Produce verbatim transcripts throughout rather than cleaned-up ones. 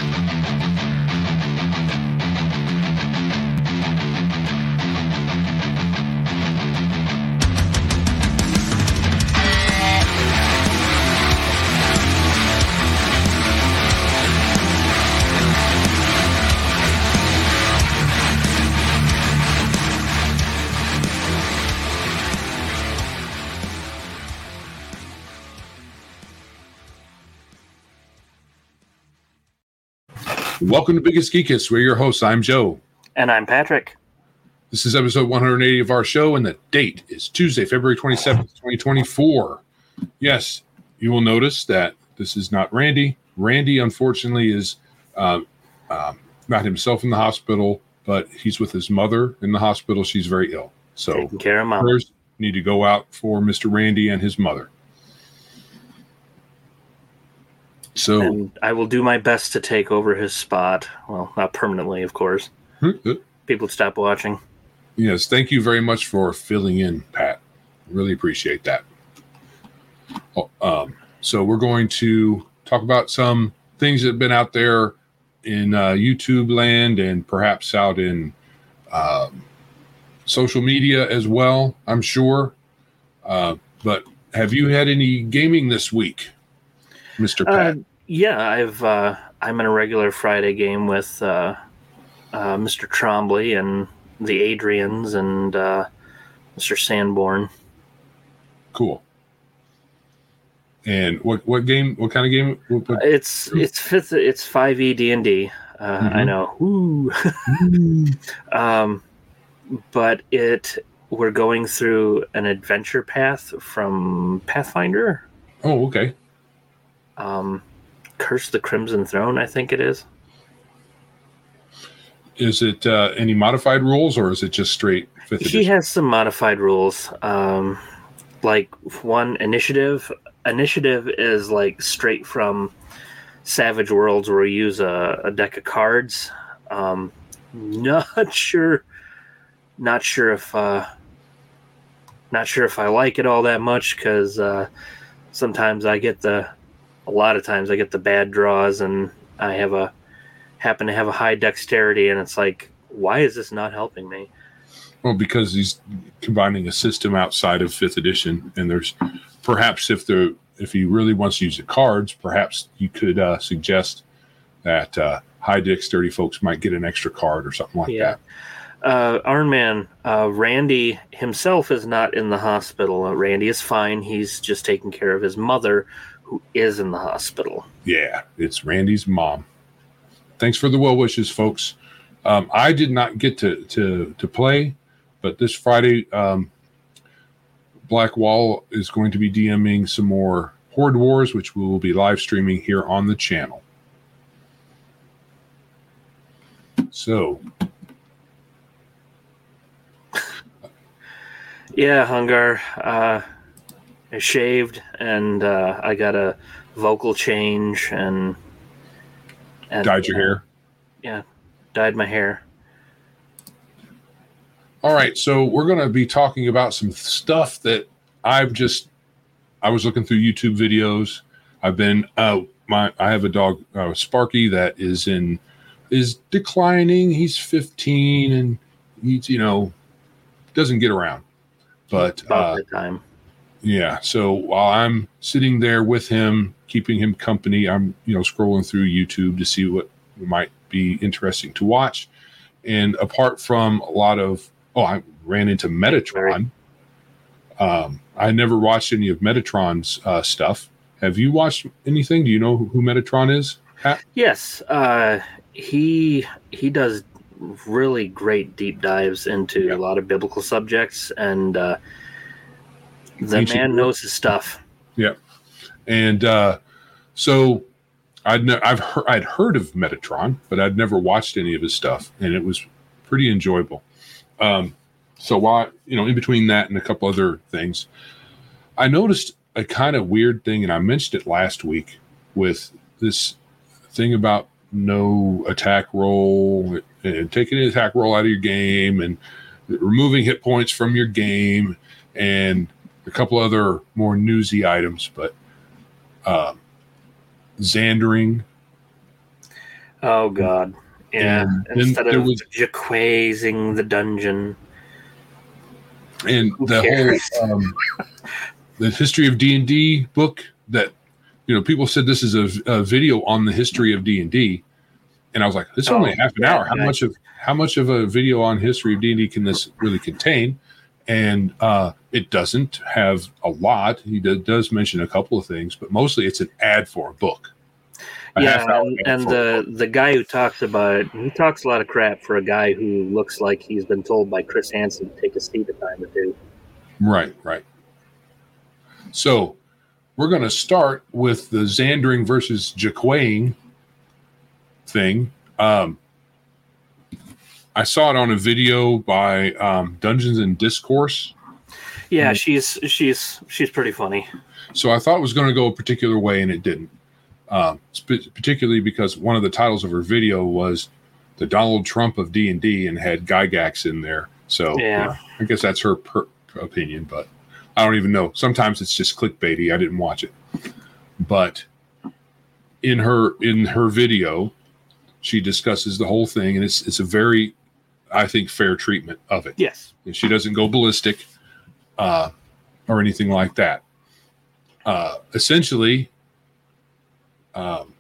Welcome to Biggest Geekest. We're your hosts. I'm Joe. And I'm Patrick. This is episode one hundred eighty of our show, and the date is Tuesday, February twenty-seventh, twenty twenty-four. Yes, you will notice that this is not Randy. Randy, unfortunately, is uh, um, not himself in the hospital, but he's with his mother in the hospital. She's very ill. So taking care of mom. Prayers need to go out for Mister Randy and his mother. So, and I will do my best to take over his spot. Well, not permanently, of course. People stop watching. Yes, thank you very much for filling in, Pat. Really appreciate that. Um, so we're going to talk about some things that have been out there in uh, YouTube land and perhaps out in um, social media as well, I'm sure. Uh, but have you had any gaming this week, Mister Pat? Uh, yeah, I've uh, I'm in a regular Friday game with uh, uh, Mister Trombley and the Adrians and uh, Mister Sanborn. Cool. And what what game? What kind of game? What, what? It's it's fifth. It's five E D and D. Uh, mm-hmm. I know. Woo. um, but it we're going through an adventure path from Pathfinder. Oh, okay. Um, Curse of the Crimson Throne, I think it is. Is it uh, any modified rules, or is it just straight fifth edition? He has some modified rules. Um, like one initiative. Initiative is like straight from Savage Worlds, where we use a, a deck of cards. Um, not sure. Not sure if. Uh, not sure if I like it all that much, because uh, sometimes I get the. A lot of times I get the bad draws, and I have a happen to have a high dexterity, and it's like, why is this not helping me? Well, because he's combining a system outside of fifth edition, and there's perhaps if the if he really wants to use the cards, perhaps you could uh, suggest that uh, high dexterity folks might get an extra card or something like yeah. that. Uh, Iron Man, uh, Randy himself is not in the hospital. Uh, Randy is fine. He's just taking care of his mother, who is in the hospital. Yeah, it's Randy's mom. Thanks for the well wishes, folks. Um, I did not get to, to, to play, but this Friday, um, Black Wall is going to be DMing some more Horde Wars, which we will be live streaming here on the channel. So. Yeah, Hungar. Uh, I shaved, and uh, I got a vocal change, and, and dyed your uh, hair. Yeah, dyed my hair. All right, so we're going to be talking about some stuff that I've just. I was looking through YouTube videos. I've been. Uh, my I have a dog, uh, Sparky, that is in is declining. He's fifteen, and he's you know doesn't get around, but about uh, the time. Yeah. So while I'm sitting there with him, keeping him company, I'm, you know, scrolling through YouTube to see what might be interesting to watch. And apart from a lot of, oh, I ran into Metatron. Um, I never watched any of Metatron's uh, stuff. Have you watched anything? Do you know who Metatron is, Pat? Yes. Uh, he, he does really great deep dives into yeah. a lot of biblical subjects, and, uh, the Ancient man knows his stuff. Yeah, and uh, so I'd ne- I've he- I'd heard of Metatron, but I'd never watched any of his stuff, and it was pretty enjoyable. Um, so while you know, in between that and a couple other things, I noticed a kind of weird thing, and I mentioned it last week with this thing about no attack roll and taking an attack roll out of your game and removing hit points from your game and a couple other more newsy items, but uh, Xandering. Oh God. Yeah. And then Instead there of was- Jaquaising the dungeon. And Who the cares? whole um, the history of D and D book that, you know, people said this is a, a video on the history of D and D, and I was like, it's only Oh, half an yeah, hour. How nice. much of how much of a video on history of D and D can this really contain? And uh, it doesn't have a lot. He do, does mention a couple of things, but mostly it's an ad for a book. A Yeah, half-hour and, ad and for a the book. the guy who talks about it, he talks a lot of crap for a guy who looks like he's been told by Chris Hansen to take a seat a time or two. Right, right. So we're going to start with the Xandring versus Jaquain thing. Um, I saw it on a video by um, Dungeons and Discourse. Yeah, Mm. she's she's she's pretty funny. So I thought it was going to go a particular way, and it didn't. Um, sp- particularly because one of the titles of her video was the Donald Trump of D and D and had Gygax in there. So Yeah. you know, I guess that's her per- opinion, but I don't even know. Sometimes it's just clickbaity. I didn't watch it, but in her in her video, she discusses the whole thing, and it's it's a very, I think, fair treatment of it. Yes. And she doesn't go ballistic uh, or anything like that. Uh, essentially, um,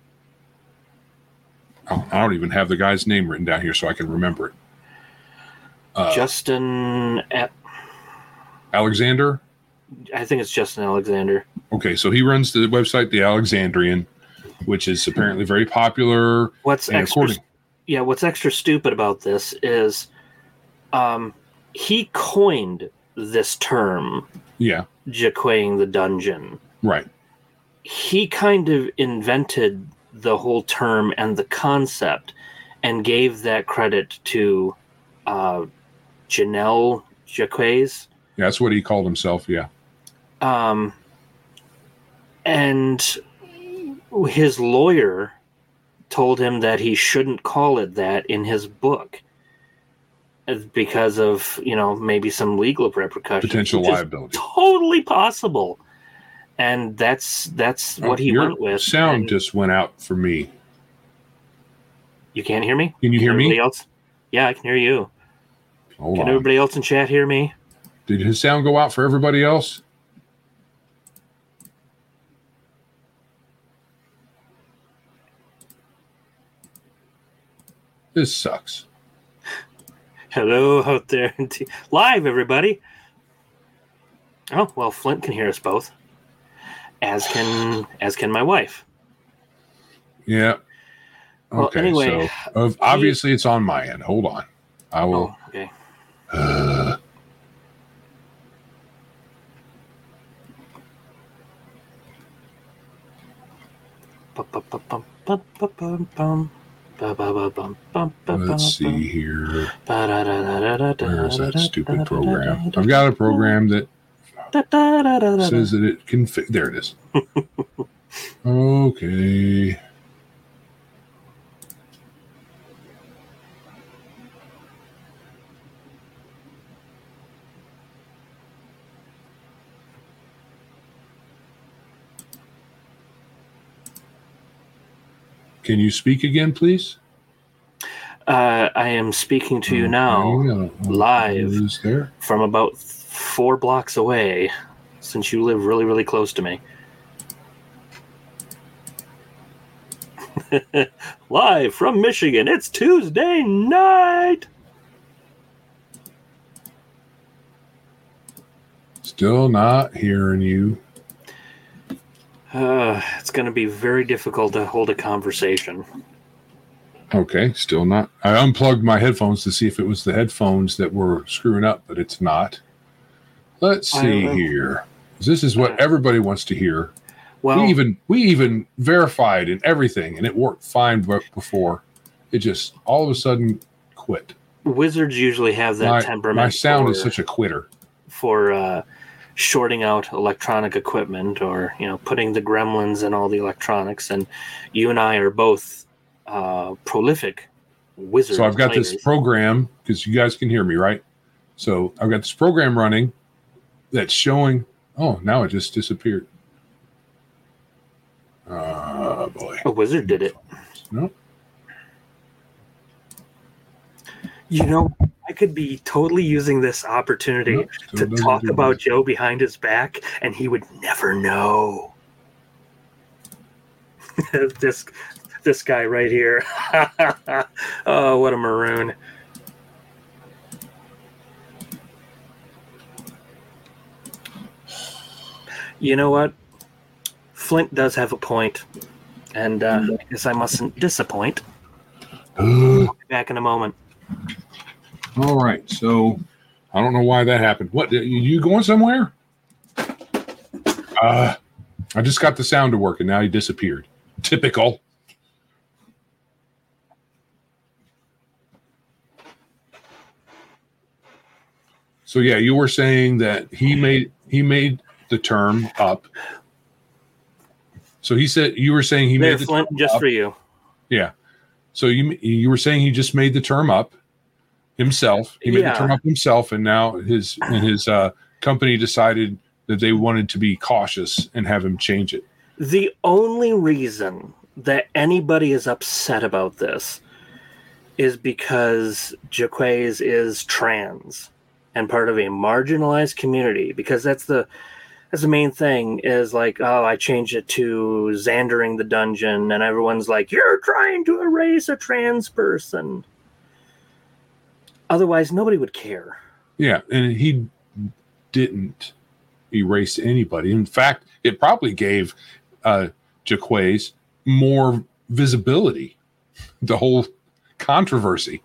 oh, I don't even have the guy's name written down here so I can remember it. Uh, Justin, A- Alexander. I think it's Justin Alexander. Okay, so he runs the website The Alexandrian, which is apparently very popular. What's And extra? according- Yeah, what's extra stupid about this is, um, he coined this term, Yeah, Jaquaing the dungeon. right. He kind of invented the whole term and the concept and gave that credit to uh, Janelle Jaquays. Yeah, that's what he called himself. Yeah. Um, and his lawyer told him that he shouldn't call it that in his book because of, you know, maybe some legal repercussions. Potential which is liability. Totally possible. And that's that's what Oh, he your went with. sound And just went out for me. you can't hear me? Can you hear everybody me? else? Yeah, I can hear you. Hold Can on. everybody else in chat hear me? Did his sound go out for everybody else? This sucks. Hello out there. Live, everybody. Oh, well, Flint can hear us both. As can as can my wife. Yeah. Well, Okay. anyway, so uh, obviously it's on my end. Hold on. I will. Oh, okay. Uh, let's see here. Where's that stupid program? I've got a program that says that it can fit. There it is. Okay. Can you speak again, please? Uh, I am speaking to you now Okay, uh, live. is there? from about four blocks away, since you live really, really close to me. Live from Michigan, it's Tuesday night. Still not hearing you. Uh, it's going to be very difficult to hold a conversation. Okay, still not. I unplugged my headphones to see if it was the headphones that were screwing up, but it's not. Let's see I- here. This is what everybody wants to hear. Well, we even we even verified and everything, and it worked fine b- before. It just all of a sudden quit. wizards usually have that My, temperament. my sound for, is such a quitter. for uh, shorting out electronic equipment, or you know, putting the gremlins in all the electronics. And you and I are both uh, prolific wizard So I've got players. this program, because you guys can hear me, right? So I've got this program running that's showing. Oh, now it just disappeared. Oh boy. A wizard did it. Nope. You know, I could be totally using this opportunity Nope, to talk about this. Joe behind his back, and he would never know. this this guy right here. Oh, what a maroon. You know what? Flint does have a point, and uh, I guess I mustn't disappoint. I'll be back in a moment. All right, so I don't know why that happened. What, you going somewhere? Uh, I just got the sound to work, and now he disappeared. Typical. So yeah, you were saying that he made he made the term up. So he said you were saying he there, made the Flint, term just up. for you. Yeah. So you you were saying he just made the term up himself. He made Yeah. the term up himself, and now his and his uh, company decided that they wanted to be cautious and have him change it. The only reason that anybody is upset about this is because Jaquays is trans and part of a marginalized community, because that's the that's the main thing, is like, oh, I changed it to Xandering the Dungeon, and everyone's like, you're trying to erase a trans person. Otherwise, nobody would care. Yeah, and he didn't erase anybody. In fact, it probably gave uh, Jaquays more visibility, the whole controversy.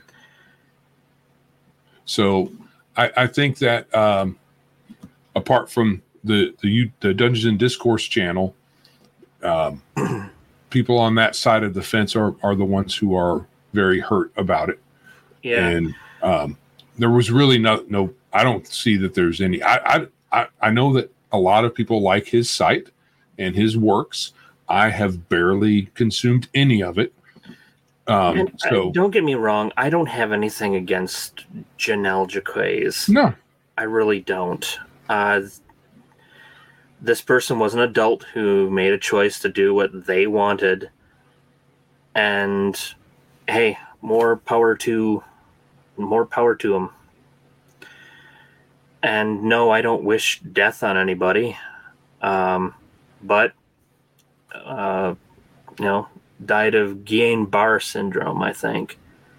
So I, I think that um, apart from the, the the Dungeons and Discourse channel, um, people on that side of the fence are, are the ones who are very hurt about it. Yeah. And um, there was really no, no, I don't see that there's any, I, I, I know that a lot of people like his site and his works. I have barely consumed any of it. Um, and so I, don't get me wrong. I don't have anything against Janelle Jaquays. No, I really don't. Uh, this person was an adult who made a choice to do what they wanted. And hey, more power to more power to them. And no, I don't wish death on anybody. Um, but, uh, you know, died of Guillain-Barré syndrome, I think.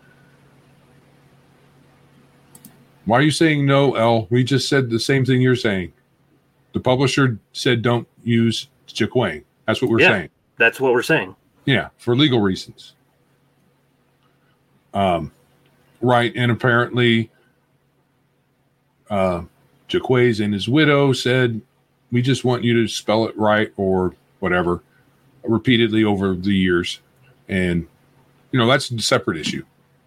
Why are you saying no, El? We just said the same thing you're saying. The publisher said don't use Jaquays. That's what we're yeah, saying. That's what we're saying. Yeah, for legal reasons. Um, right, and apparently uh, Jaquays and his widow said, we just want you to spell it right or whatever, repeatedly over the years. And, you know, that's a separate issue.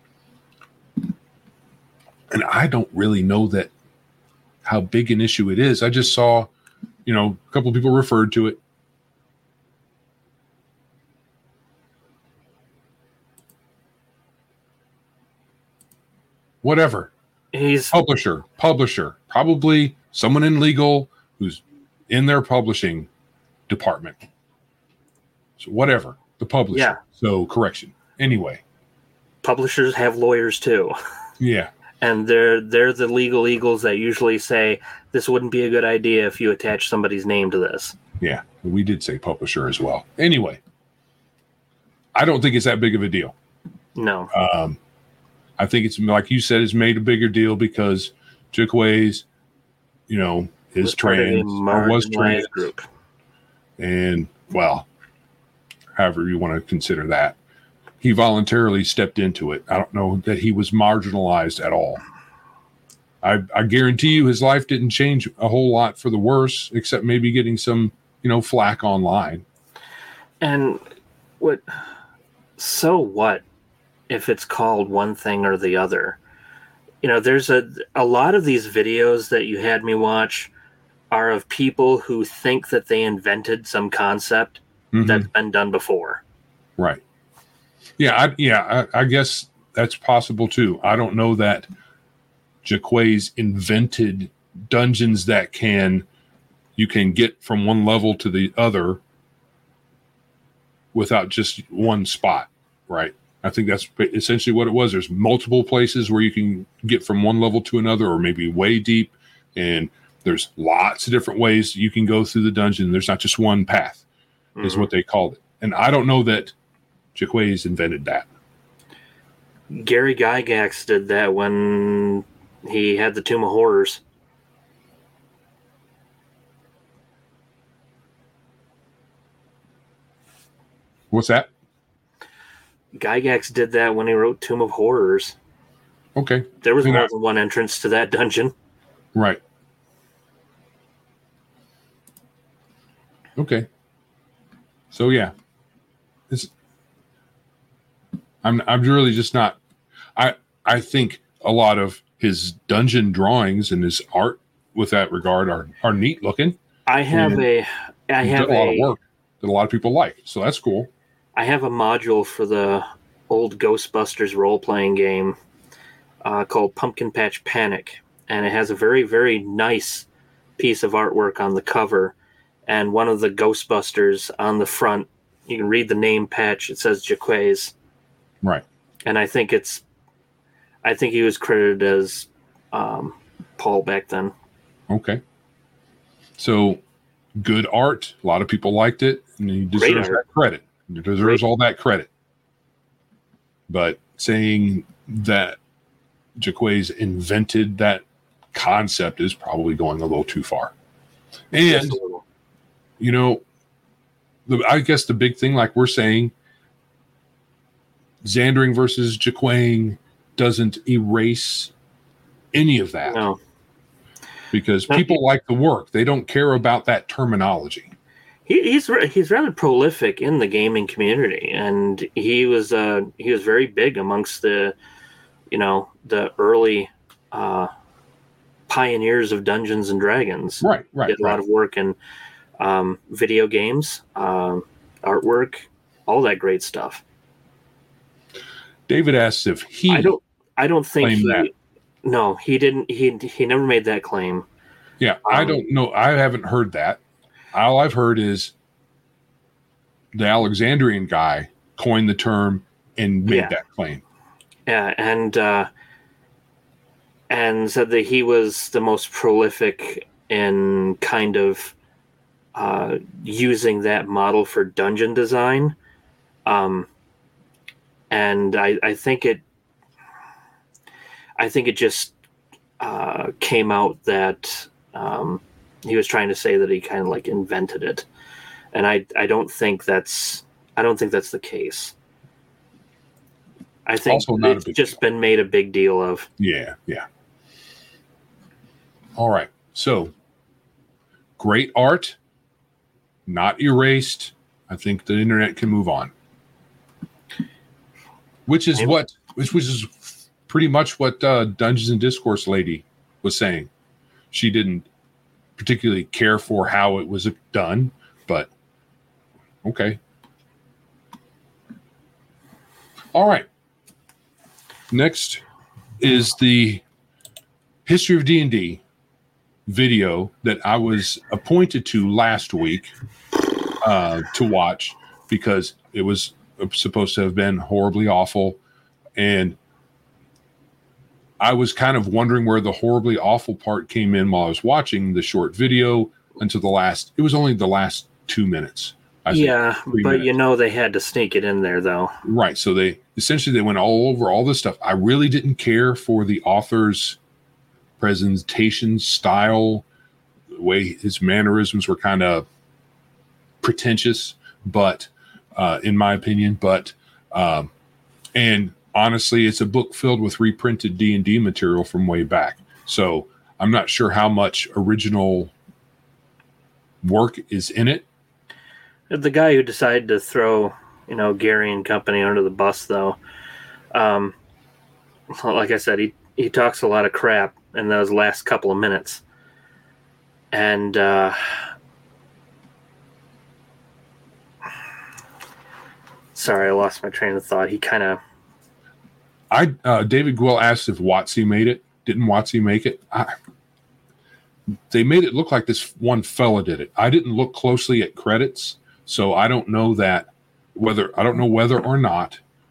And I don't really know that how big an issue it is. I just saw, you know, a couple of people referred to it. Whatever. He's publisher, publisher, probably someone in legal who's in their publishing department. So whatever, the publisher. Yeah. So correction. Anyway. Publishers have lawyers too. Yeah. And they're they're the legal eagles that usually say this wouldn't be a good idea if you attach somebody's name to this. Yeah, we did say publisher as well. Anyway, I don't think it's that big of a deal. No. Um, I think it's like you said, it's made a bigger deal because Jaquays, you know, is was part of a trans or was marginalized trans group. And well, however you want to consider that. He voluntarily stepped into it. I don't know that he was marginalized at all. I, I guarantee you his life didn't change a whole lot for the worse, except maybe getting some, you know, flack online. And what, so what if it's called one thing or the other? You know, there's a, a lot of these videos that you had me watch are of people who think that they invented some concept mm-hmm. that's been done before. Right. Yeah, I, yeah, I, I guess that's possible too. I don't know that Jaquays invented dungeons that can you can get from one level to the other without just one spot, right? I think that's essentially what it was. There's multiple places where you can get from one level to another, or maybe way deep, and there's lots of different ways you can go through the dungeon. There's not just one path, mm-hmm. is what they called it. And I don't know that Jaquays invented that. Gary Gygax did that when he had the Tomb of Horrors. What's that? Gygax did that when he wrote Tomb of Horrors. Okay. There was and more I, than one entrance to that dungeon. Right. Okay. So yeah. It's I'm I'm really just not I I think a lot of his dungeon drawings and his art with that regard are, are neat looking. I have and a I have a lot a, of work that a lot of people like. So that's cool. I have a module for the old Ghostbusters role-playing game uh, called Pumpkin Patch Panic, and it has a very, very nice piece of artwork on the cover, and one of the Ghostbusters on the front, you can read the name patch, it says Jaquays. Right. And I think it's, I think he was credited as um, Paul back then. Okay. So, good art. A lot of people liked it, and he deserves that credit. He deserves Great. all that credit. But saying that Jaquays invented that concept is probably going a little too far. And, you know, the, I guess the big thing, like we're saying, Zandring versus Jaquaying doesn't erase any of that. No. Because people like the work. They don't care about that terminology. He, he's he's rather prolific in the gaming community, and he was uh, he was very big amongst the, you know, the early uh, pioneers of Dungeons and Dragons. Right, right. Did a right. lot of work in um, video games, um, artwork, all that great stuff. David asks if he. I don't. I don't think he. That. No, he didn't. He he never made that claim. Yeah, um, I don't know. I haven't heard that. All I've heard is the Alexandrian guy coined the term and made yeah. that claim. Yeah, and uh, and said that he was the most prolific in kind of uh, using that model for dungeon design. Um, and I, I think it, I think it just uh, came out that. Um, He was trying to say that he kind of like invented it, and I I don't think that's I don't think that's the case. I think also not it's a big just deal. been made a big deal of. Yeah, yeah. All right, so great art, not erased. I think the internet can move on, which is what which which is pretty much what uh, Dungeons and Discourse lady was saying. She didn't particularly care for how it was done, but okay. All right. Next is the History of D and D video that I was appointed to last week uh, to watch because it was supposed to have been horribly awful, and I was kind of wondering where the horribly awful part came in while I was watching the short video until the last, it was only the last two minutes. I yeah, think, but minutes. You know, they had to sneak it in there though. Right. So they, essentially they went all over all this stuff. I really didn't care for the author's presentation style, the way his mannerisms were kind of pretentious, but uh, in my opinion, but, um, and honestly, it's a book filled with reprinted D and D material from way back. So I'm not sure how much original work is in it. The guy who decided to throw, you know, Gary and company under the bus, though, um, like I said, he, he talks a lot of crap in those last couple of minutes. And uh, sorry, I lost my train of thought. He kind of I uh, David Gwill asked if WotC made it. Didn't WotC make it? I, they made it look like this one fella did it. I didn't look closely at credits, so I don't know that whether I don't know whether or not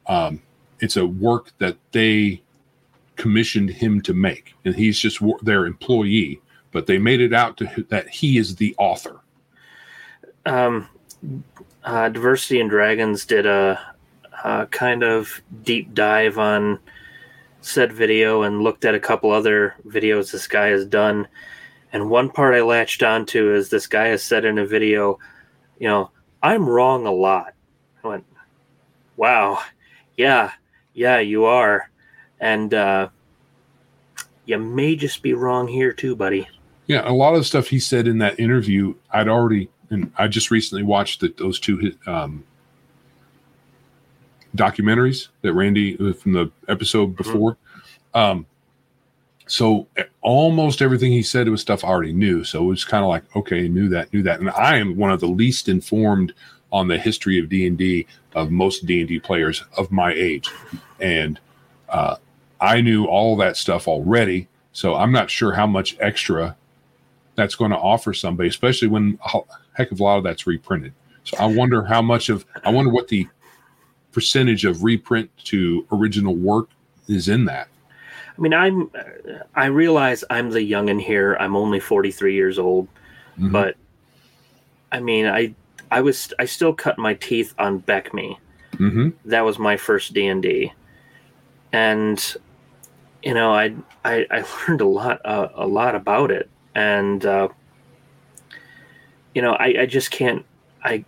um, it's a work that they commissioned him to make, and he's just their employee. But they made it out to that he is the author. Um, uh, Diversity and Dragons did a, a kind of deep dive on said video and looked at a couple other videos this guy has done. And one part I latched onto is this guy has said in a video, you know, I'm wrong a lot. I went, wow, yeah, yeah, you are. And uh, you may just be wrong here too, buddy. Yeah, a lot of the stuff he said in that interview, I'd already, and I just recently watched the, those two um, documentaries that Randy, from the episode before. Mm-hmm. Um, so almost everything he said was stuff I already knew. So it was kind of like, okay, knew that, knew that. And I am one of the least informed on the history of D and D of most D and D players of my age. And uh, I knew all that stuff already. So I'm not sure how much extra that's going to offer somebody, especially when a heck of a lot of that's reprinted. So I wonder how much of, I wonder what the percentage of reprint to original work is in that. I mean, I'm, I realize I'm the youngin' here. I'm only forty-three years old, mm-hmm. but I mean, I, I was, I still cut my teeth on Beckme. Mm-hmm. That was my first D and D. And, you know, I, I, I learned a lot, uh, a lot about it. And, uh, you know, I, I just can't, I,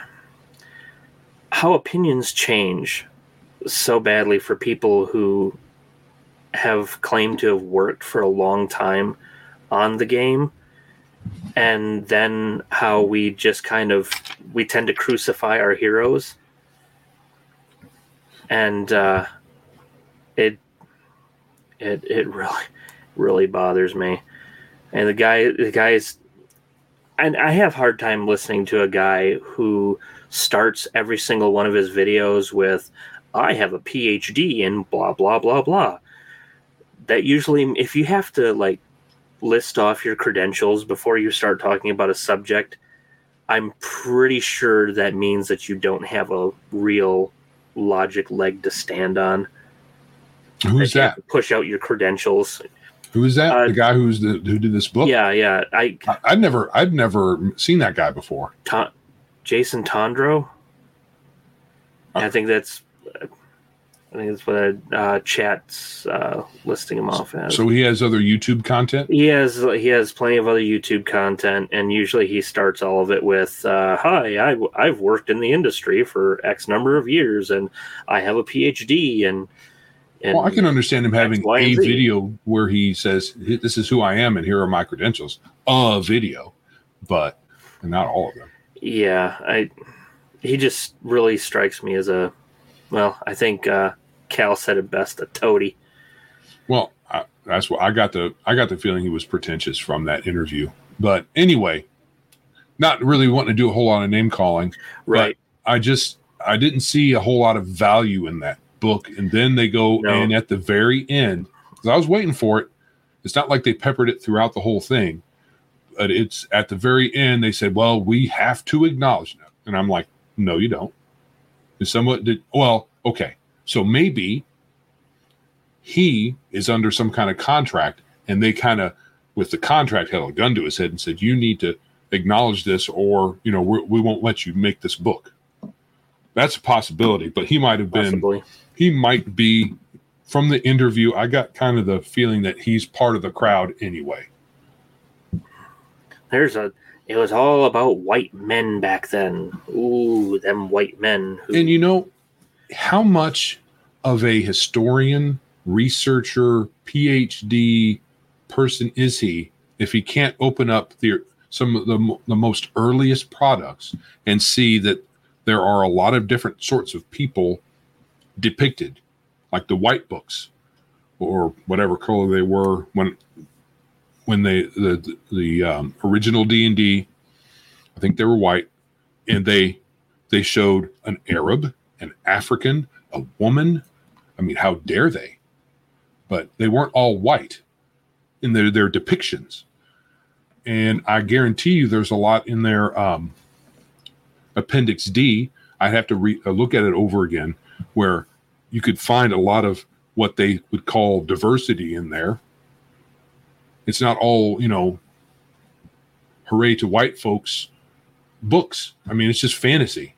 how opinions change so badly for people who have claimed to have worked for a long time on the game. And then how we just kind of, we tend to crucify our heroes. And, uh, it, it, it really, really bothers me. And the guy, the guy's, and I have a hard time listening to a guy who starts every single one of his videos with, I have a P H D in blah, blah, blah, blah. That usually, if you have to like list off your credentials before you start talking about a subject, I'm pretty sure that means that you don't have a real logic leg to stand on. Who's that? that? Push out your credentials. Who is that? Uh, the guy who's the who did this book? Yeah, yeah. I, I I'd never I'd never seen that guy before. Ta- Jason Tondro. Uh, I think that's I think that's what a uh, chat's uh, listing him off as. So he has other YouTube content? He has he has plenty of other YouTube content, and usually he starts all of it with, uh, "Hi, I, I've worked in the industry for X number of years, and I have a P H D." And, and well, I can understand him having X, Y, a and Z. video where he says, "This is who I am, and here are my credentials." A video, but not all of them. Yeah, I. He just really strikes me as a, well, I think uh, Cal said it best, a toady. Well, I, that's what I got the I got the feeling he was pretentious from that interview. But anyway, not really wanting to do a whole lot of name calling. Right. But I just I didn't see a whole lot of value in that book. And then they go No. in at the very end, because I was waiting for it. It's not like they peppered it throughout the whole thing, but it's at the very end. They said, "Well, we have to acknowledge that," and I'm like, "No, you don't." Is somewhat did well. Okay, so maybe he is under some kind of contract, and they kind of, with the contract, held a gun to his head and said, "You need to acknowledge this, or you know, we're, we won't let you make this book." That's a possibility, but he might have been. Possibly. He might be. From the interview, I got kind of the feeling that he's part of the crowd anyway. There's a. It was all about white men back then. Ooh, them white men. Who... And you know, how much of a historian, researcher, P H D person is he if he can't open up the some of the, the most earliest products and see that there are a lot of different sorts of people depicted, like the white books or whatever color they were when when they the the um, original D and D, I think they were white, and they they showed an Arab, an African, a woman. I mean, how dare they? But they weren't all white in their their depictions, and I guarantee you, there's a lot in their um, Appendix D. I'd have to re- uh, look at it over again, where you could find a lot of what they would call diversity in there. It's not all, you know, hooray to white folks books. I mean, it's just fantasy.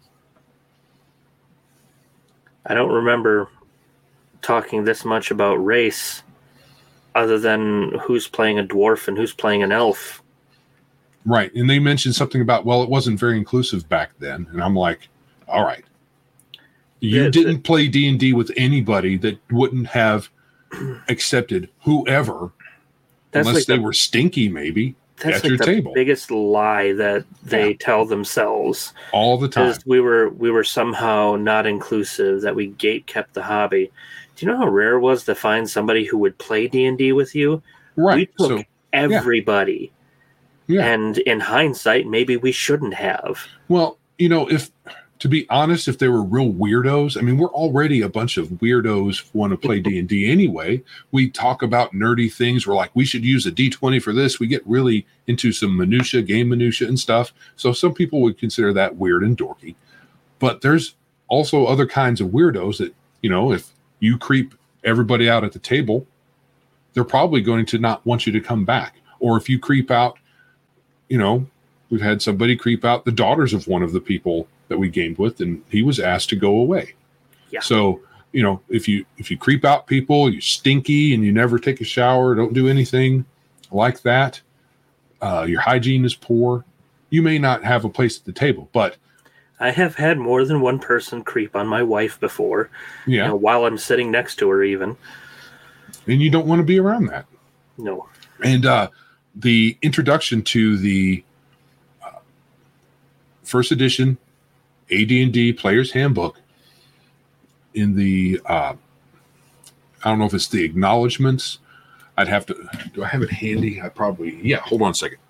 I don't remember talking this much about race other than who's playing a dwarf and who's playing an elf. Right. And they mentioned something about, well, it wasn't very inclusive back then. And I'm like, all right. You Yeah, didn't the- play D and D with anybody that wouldn't have accepted whoever, That's unless like they the, were stinky, maybe, that's at like your the table biggest lie that they Yeah. tell themselves. all the time. Is we were we were somehow not inclusive, that we gate kept the hobby. Do you know how rare it was to find somebody who would play D and D with you? Right. We took So, everybody. yeah. And in hindsight, maybe we shouldn't have. Well, you know, if, to be honest, if they were real weirdos, I mean, we're already a bunch of weirdos who want to play D and D anyway. We talk about nerdy things. We're like, we should use a D twenty for this. We get really into some minutia, game minutia and stuff. So some people would consider that weird and dorky. But there's also other kinds of weirdos that, you know, if you creep everybody out at the table, they're probably going to not want you to come back. Or if you creep out, you know, we've had somebody creep out the daughters of one of the people that we gamed with, and he was asked to go away. Yeah. So, you know, if you if you creep out people, you stinky and you never take a shower, don't do anything like that, uh, your hygiene is poor, you may not have a place at the table. But I have had more than one person creep on my wife before, yeah, you know, while I'm sitting next to her even. and you don't want to be around that. No. And uh, the introduction to the uh, first edition A D and D Player's Handbook in the, uh, I don't know if it's the acknowledgments. I'd have to, do I have it handy? I probably, yeah, hold on a second.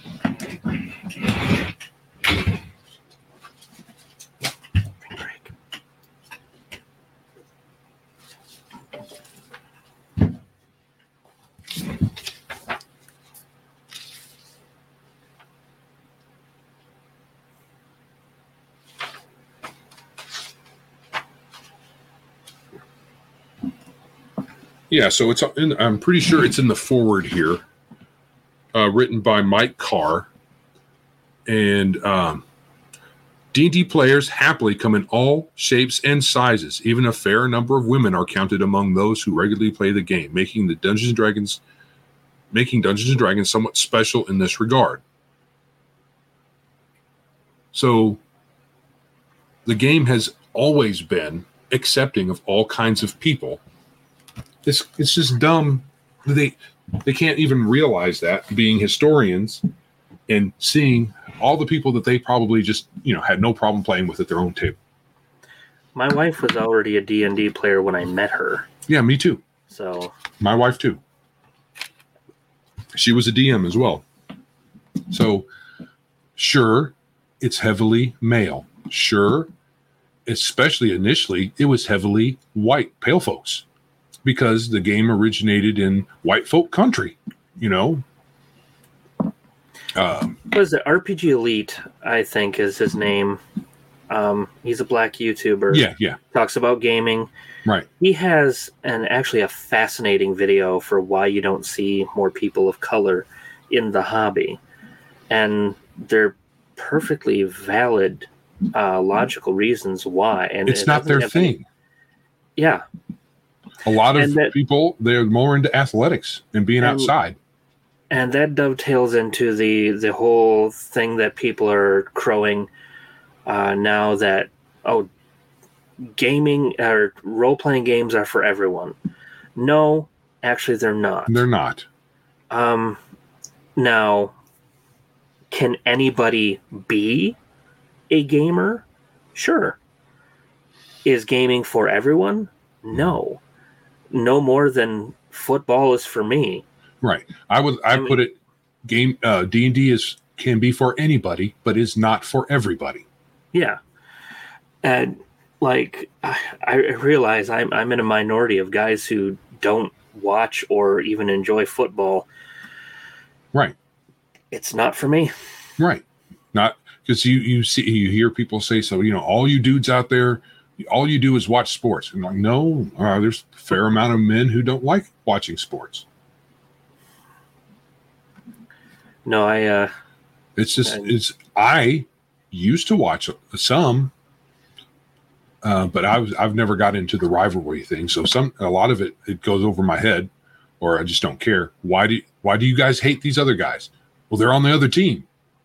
Break. Yeah, so it's in, I'm pretty sure it's in the forward here, uh, written by Mike Carr. And um, D and D players happily come in all shapes and sizes. Even a fair number of women are counted among those who regularly play the game, making the Dungeons and Dragons, making Dungeons and Dragons somewhat special in this regard. So the game has always been accepting of all kinds of people. It's it's just dumb. They they can't even realize that, being historians and seeing all the people that they probably just, you know, had no problem playing with at their own table. My wife was already a D and D player when I met her. Yeah, me too. So My wife too. She was a D M as well. So sure, it's heavily male. Sure, especially initially, it was heavily white, pale folks, because the game originated in white folk country, you know. Um, what is it? R P G Elite, I think, is his name. Um, he's a black YouTuber. yeah, yeah, Talks about gaming. right. He has an actually a fascinating video for why you don't see more people of color in the hobby, and they're perfectly valid, uh, logical reasons why. And It's it not doesn't their have any- thing. yeah, A lot of And that- people, they're more into athletics and being And- outside. and that dovetails into the the whole thing that people are crowing uh, now that oh, gaming or role playing games are for everyone. No, actually, they're not. They're not. Um, now, can anybody be a gamer? Sure. Is gaming for everyone? No. No more than football is for me. Right. I would I I mean- put it game uh D and D is can be for anybody, but is not for everybody. Yeah. And like I, I realize I'm I'm in a minority of guys who don't watch or even enjoy football. Right. It's not for me. Right. Not because you you see you hear people say, so, you know, all you dudes out there all you do is watch sports. And I'm like, no, uh, there's a fair amount of men who don't like watching sports. No, I. Uh, it's just I, it's. I used to watch some, uh, but I was I've never got into the rivalry thing. So some a lot of it it goes over my head, or I just don't care. Why do why do you guys hate these other guys? Well, they're on the other team.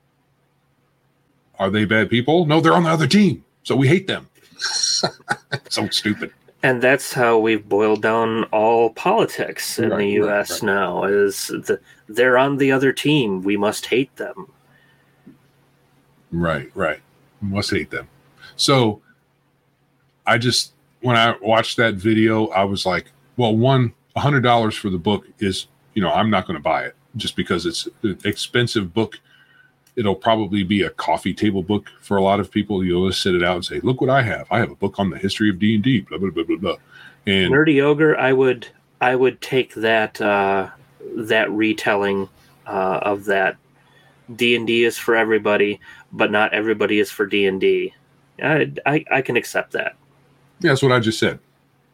Are they bad people? No, they're on the other team, so we hate them. So stupid. And that's how we've boiled down all politics in right, the U S right, right. now. Is the, they're on the other team. We must hate them. Right, right. We must hate them. So I just, when I watched that video, I was like, well, one, one hundred dollars for the book is, you know, I'm not going to buy it just because it's an expensive book. It'll probably be a coffee table book for a lot of people. You'll just sit it out and say, look what I have. I have a book on the history of D and D, blah, blah, blah, blah, blah. And Nerdy Ogre, I would I would take that uh, that retelling uh, of that. D and D is for everybody, but not everybody is for D and D. I, I, I can accept that. Yeah, that's what I just said.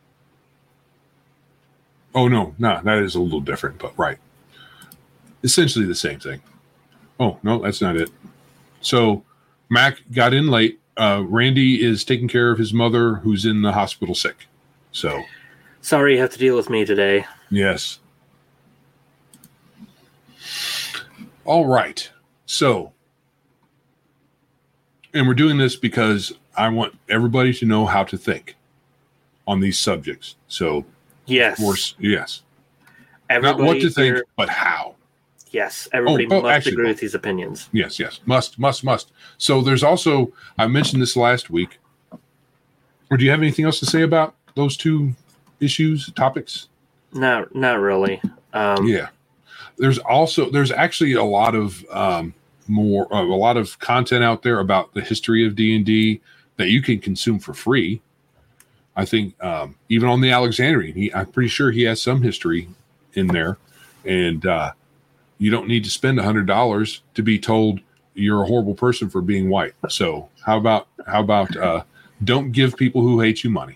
Oh, no, no, that is a little different, but right. Essentially the same thing. Oh, no, that's not it. So Mac got in late. Uh, Randy is taking care of his mother who's in the hospital sick. So sorry you have to deal with me today. Yes. All right. So, and we're doing this because I want everybody to know how to think on these subjects. So, yes. Of course, yes. Everybody Not what to think, here, but how. Yes, everybody oh, oh, must actually, agree well, with these opinions. Yes, yes. Must, must, must. So there's also, I mentioned this last week. Or do you have anything else to say about those two issues, topics? Not, not really. Um, yeah. There's also, there's actually a lot of um, more, uh, a lot of content out there about the history of D and D that you can consume for free. I think um, even on the Alexandrian, he, I'm pretty sure he has some history in there. And, uh, you don't need to spend one hundred dollars to be told you're a horrible person for being white. So how about how about uh, don't give people who hate you money?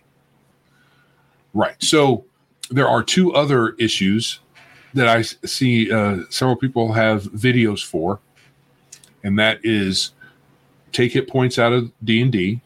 Right. So there are two other issues that I see uh, several people have videos for, and that is take hit points out of D and D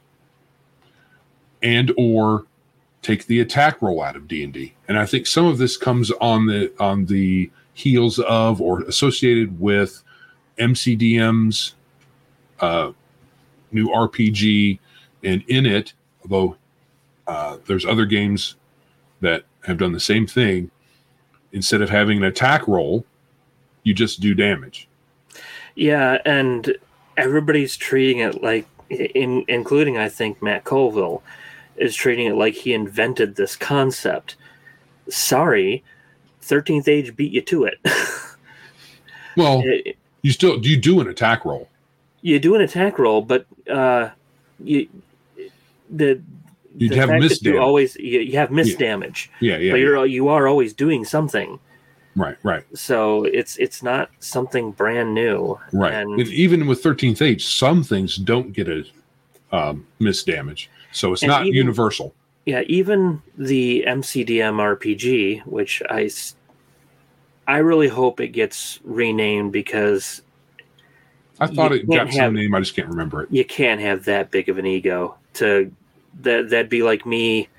and or take the attack roll out of D and D. And I think some of this comes on the on the heels of or associated with M C D M's uh, new R P G, and in it, although uh, there's other games that have done the same thing, instead of having an attack roll, you just do damage. Yeah, and everybody's treating it like, in, including I think Matt Colville, is treating it like he invented this concept. Sorry, thirteenth Age beat you to it. Well, it, you still do you do an attack roll? You do an attack roll, but uh, you the you the have missed you damage. Always you, you have missed yeah. damage. Yeah, yeah. But you're yeah. you are always doing something. Right, right. So it's it's not something brand new. Right, and, and even with thirteenth Age, some things don't get a um, missed damage, so it's not even, universal. Yeah, even the M C D M R P G, which I, I really hope it gets renamed because I thought it got have, some name. I just can't remember it. You can't have that big of an ego. To that that'd be like me.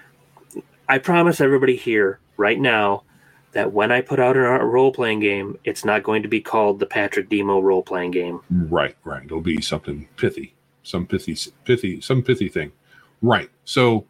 I promise everybody here right now that when I put out a role playing game, it's not going to be called the Patrick Demo role playing game. Right, right. It'll be something pithy, some pithy, pithy, some pithy thing. Right. So.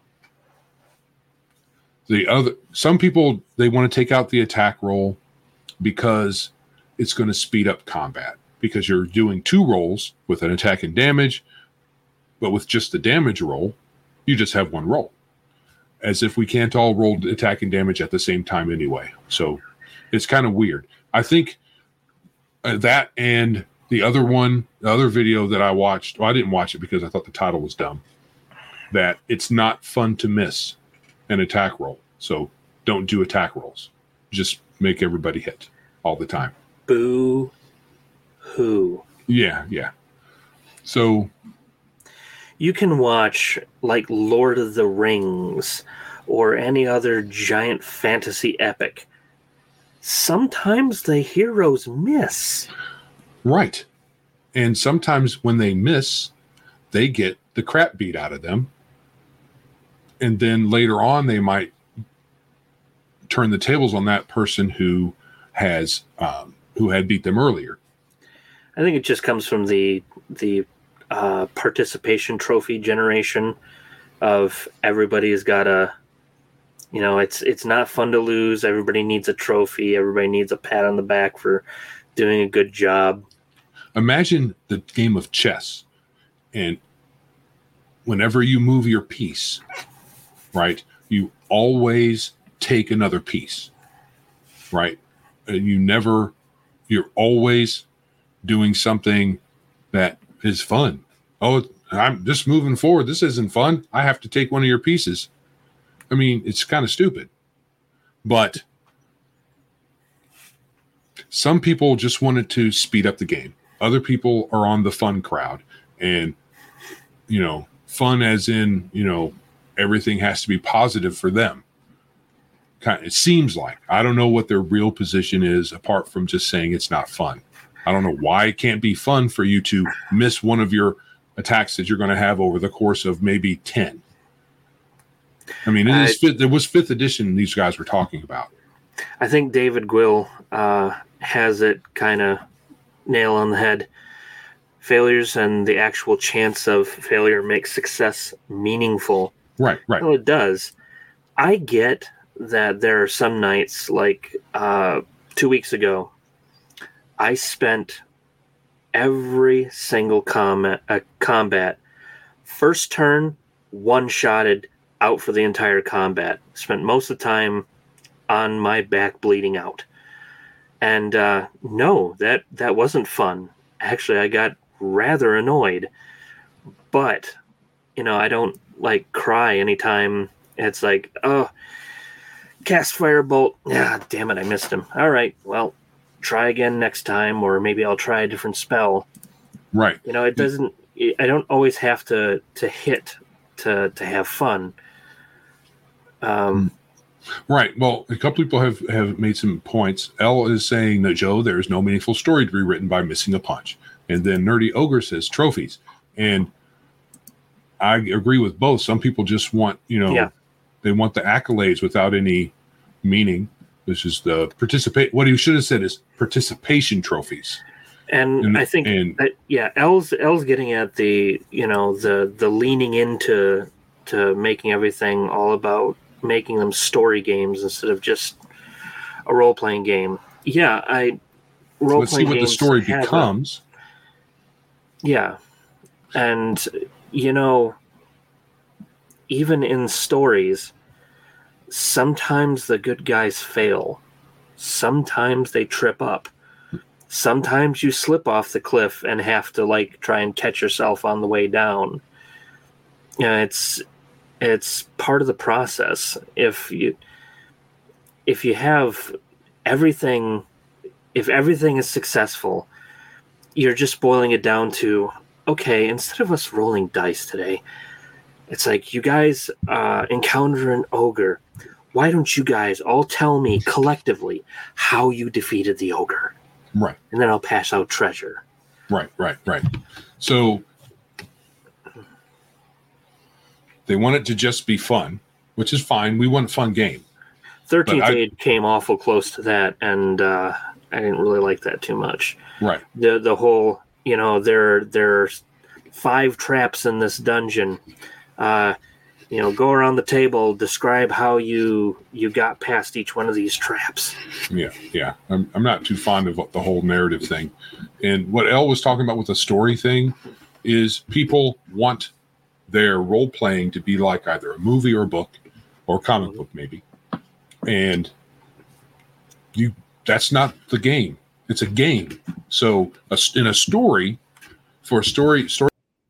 The other, some people, they want to take out the attack roll because it's going to speed up combat because you're doing two rolls with an attack and damage, but with just the damage roll, you just have one roll. As if we can't all roll attack and damage at the same time anyway. So it's kind of weird. I think uh, that and the other one, the other video that I watched, well, I didn't watch it because I thought the title was dumb, that it's not fun to miss an attack roll. So don't do attack rolls. Just make everybody hit all the time. Boo hoo. Yeah, yeah. So You can watch like Lord of the Rings or any other giant fantasy epic. Sometimes the heroes miss. Right. And sometimes when they miss, they get the crap beat out of them. And then later on, they might turn the tables on that person who has um, who had beat them earlier. I think it just comes from the the uh, participation trophy generation of everybody's got a, you know, it's it's not fun to lose. Everybody needs a trophy. Everybody needs a pat on the back for doing a good job. Imagine the game of chess, and whenever you move your piece, right, you always take another piece, right? And you never, you're always doing something that is fun. Oh, I'm just moving forward. This isn't fun. I have to take one of your pieces. I mean, it's kind of stupid, but some people just wanted to speed up the game. Other people are on the fun crowd, and, you know, fun as in, you know, everything has to be positive for them. Kind of, it seems like. I don't know what their real position is apart from just saying it's not fun. I don't know why it can't be fun for you to miss one of your attacks that you're going to have over the course of maybe ten. I mean, it is fifth, it was fifth edition these guys were talking about. I think David Gwill uh, has it kind of nail on the head. Failures and the actual chance of failure makes success meaningful. Right, right. Well, it does. I get that there are some nights, like uh, two weeks ago, I spent every single combat, uh, combat first turn, one-shotted, out for the entire combat. Spent most of the time on my back bleeding out. And uh, no, that, that wasn't fun. Actually, I got rather annoyed. But, you know, I don't, like, cry anytime it's like, oh, cast firebolt. Yeah, damn it, I missed him. All right, well, try again next time, or maybe I'll try a different spell. Right. You know, it doesn't, I don't always have to, to hit to, to have fun. Um, right. Well, a couple people have, have made some points. L is saying that, Joe, there is no meaningful story to be written by missing a punch. And then Nerdy Ogre says trophies. And I agree with both. Some people just want, you know, yeah. they want the accolades without any meaning. This is the participate. What he should have said is participation trophies. And, and I think, and, that, yeah, L's L's getting at the, you know, the the leaning into to making everything all about making them story games instead of just a role playing game. Yeah, I role Let's see what the story becomes. A, yeah, and you know, even in stories, sometimes the good guys fail. Sometimes they trip up. Sometimes you slip off the cliff and have to like try and catch yourself on the way down. Yeah, it's it's part of the process. If you if you have everything, if everything is successful, you're just boiling it down to, okay, instead of us rolling dice today, it's like, you guys uh, encounter an ogre. Why don't you guys all tell me collectively how you defeated the ogre? Right. And then I'll pass out treasure. Right, right, right. So they want it to just be fun, which is fine. We want a fun game. thirteenth Aid came awful close to that, and uh, I didn't really like that too much. Right. The the whole, you know, there there's five traps in this dungeon. Uh, you know, go around the table, describe how you you got past each one of these traps. Yeah, yeah. I'm I'm not too fond of the whole narrative thing. And what Elle was talking about with the story thing is people want their role playing to be like either a movie or a book or a comic book maybe. And you that's not the game. It's a game. So a, in a story, for a story story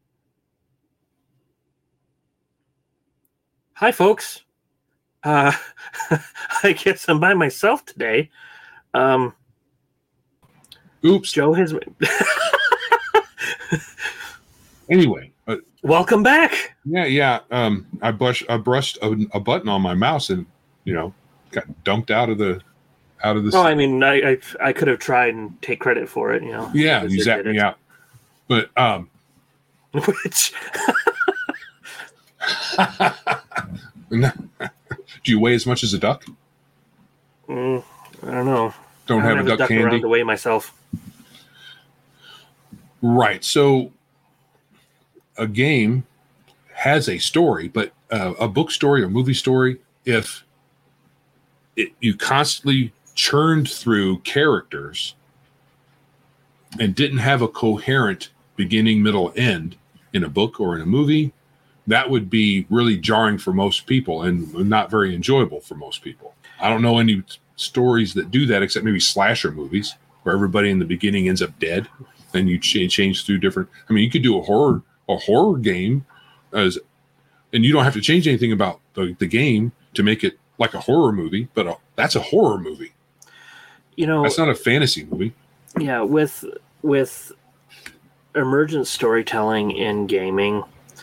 Hi, folks. Uh, I guess I'm by myself today. Um, Oops. Joe has... Anyway, Uh, Welcome back. Yeah, yeah. Um, I brushed I brushed a, a button on my mouse, and you know, got dumped out of the out of the. No, I mean, I, I I could have tried and take credit for it. You know. Yeah, you zapped me out, but um. Which. Do you weigh as much as a duck? Mm, I don't know. Don't I have, have a duck, duck handy around to weigh myself. Right. So a game has a story, but uh, a book story or movie story, if it, you constantly churned through characters and didn't have a coherent beginning, middle, end in a book or in a movie, that would be really jarring for most people and not very enjoyable for most people. I don't know any stories that do that except maybe slasher movies where everybody in the beginning ends up dead and you change, change through different. I mean, you could do a horror a horror game as, and you don't have to change anything about the, the game to make it like a horror movie, but a, that's a horror movie. You know, that's not a fantasy movie. Yeah, with with emergent storytelling in gaming,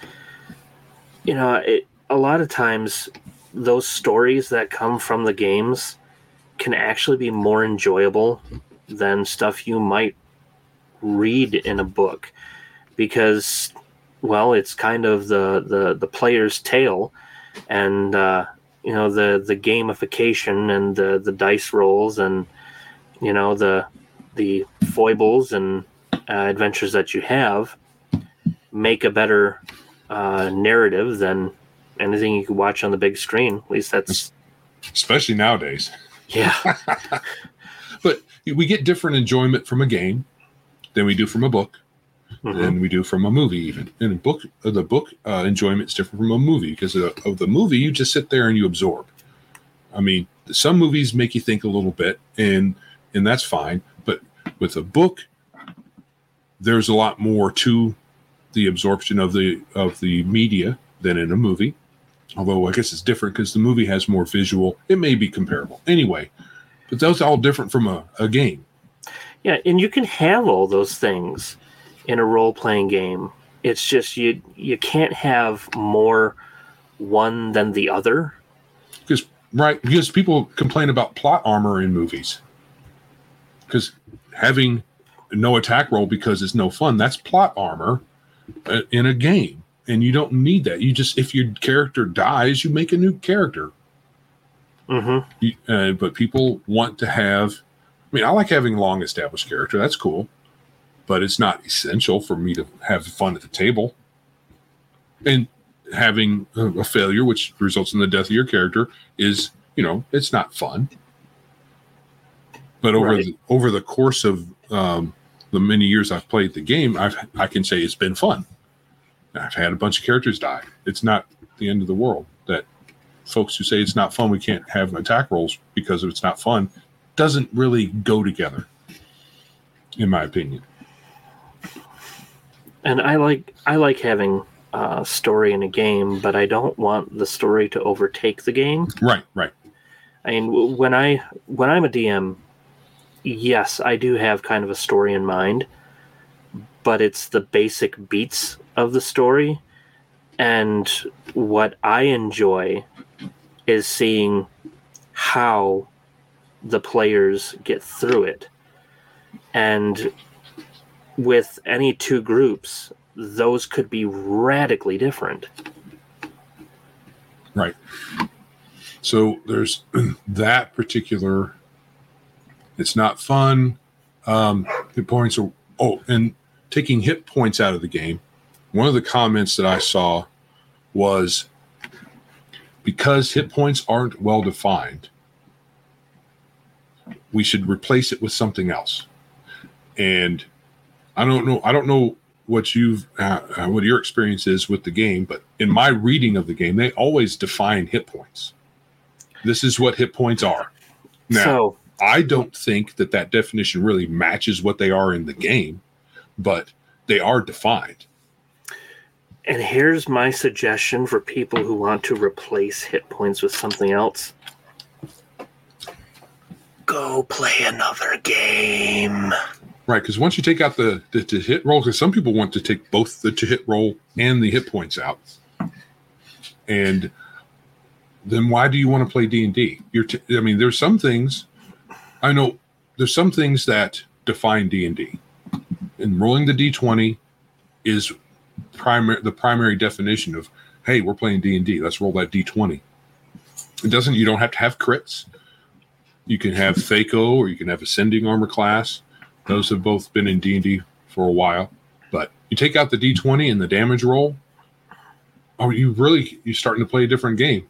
you know, it, a lot of times those stories that come from the games can actually be more enjoyable than stuff you might read in a book because, well, it's kind of the, the, the player's tale and, uh, you know, the, the gamification and the, the dice rolls and, you know, the, the foibles and uh, adventures that you have make a better uh, narrative than anything you could watch on the big screen. At least that's... Especially nowadays. Yeah. But we get different enjoyment from a game than we do from a book, mm-hmm. than we do from a movie even. And a book, the book uh, enjoyment is different from a movie because of, of the movie, you just sit there and you absorb. I mean, some movies make you think a little bit, and and that's fine. But with a book, there's a lot more to the absorption of the of the media than in a movie. Although I guess it's different because the movie has more visual. It may be comparable. Anyway, but those are all different from a, a game. Yeah, and you can have all those things in a role-playing game. It's just you you can't have more one than the other. Because right, because people complain about plot armor in movies. Because having no attack roll because it's no fun, that's plot armor in a game. And you don't need that. You just, if your character dies, you make a new character. Mm-hmm. You, uh, but people want to have, I mean, I like having a long established character. That's cool. But it's not essential for me to have fun at the table. And having a, a failure, which results in the death of your character, is, you know, it's not fun. But over right. the over the course of um, the many years I've played the game, I've I can say it's been fun. I've had a bunch of characters die. It's not the end of the world. That folks who say it's not fun, we can't have attack rolls because it's not fun, doesn't really go together, in my opinion. And I like I like having a story in a game, but I don't want the story to overtake the game. Right, right. I mean, when I when I'm a D M, yes, I do have kind of a story in mind, but it's the basic beats of the story. And what I enjoy is seeing how the players get through it. And with any two groups, those could be radically different. Right. So there's that particular, it's not fun. Um, hit points are, oh, and taking hit points out of the game. One of the comments that I saw was because hit points aren't well defined, we should replace it with something else. And I don't know, I don't know what you've, uh, what your experience is with the game, but in my reading of the game, they always define hit points. This is what hit points are. Now, so, I don't think that that definition really matches what they are in the game, but they are defined. And here's my suggestion for people who want to replace hit points with something else. Go play another game. Right, because once you take out the, the to hit roll, because some people want to take both the to hit roll and the hit points out, and then why do you want to play D and D? You're, t- I mean, there's some things. I know there's some things that define D and D, and rolling the D twenty is primary. The primary definition of, hey, we're playing D and D. Let's roll that D twenty. It doesn't. You don't have to have crits. You can have THAC0, or you can have Ascending Armor class. Those have both been in D and D for a while. But you take out the D twenty and the damage roll, oh, you really, you're starting to play a different game.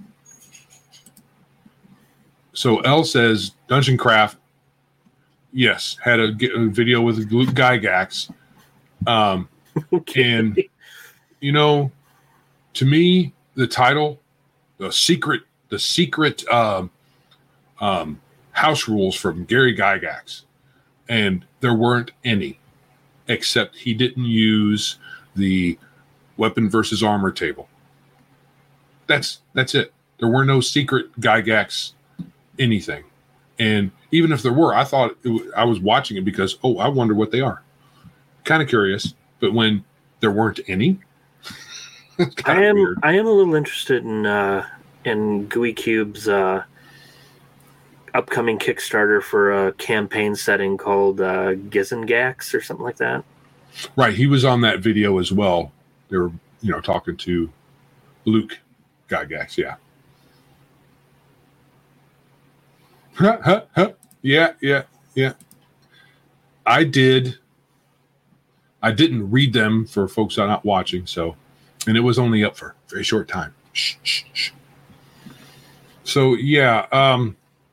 So L says, Dungeon Craft, yes, had a, a video with Luke Gygax. Um, okay. And, you know, to me, the title, the secret, the secret um, um, house rules from Gary Gygax. And there weren't any, except he didn't use the weapon versus armor table. That's that's it. There were no secret Gygax anything. And even if there were, I thought it w- I was watching it because, oh, I wonder what they are. Kind of curious. But when there weren't any, I am weird. I am a little interested in uh, in Gooey Cube's uh, upcoming Kickstarter for a campaign setting called uh, Gizengax or something like that. Right, he was on that video as well. They were, you know, talking to Luke Gygax, yeah. Huh, huh, huh. Yeah, yeah, yeah. I did. I didn't read them for folks that are not watching, so, and it was only up for a very short time. Shh, shh, shh. So, yeah, um,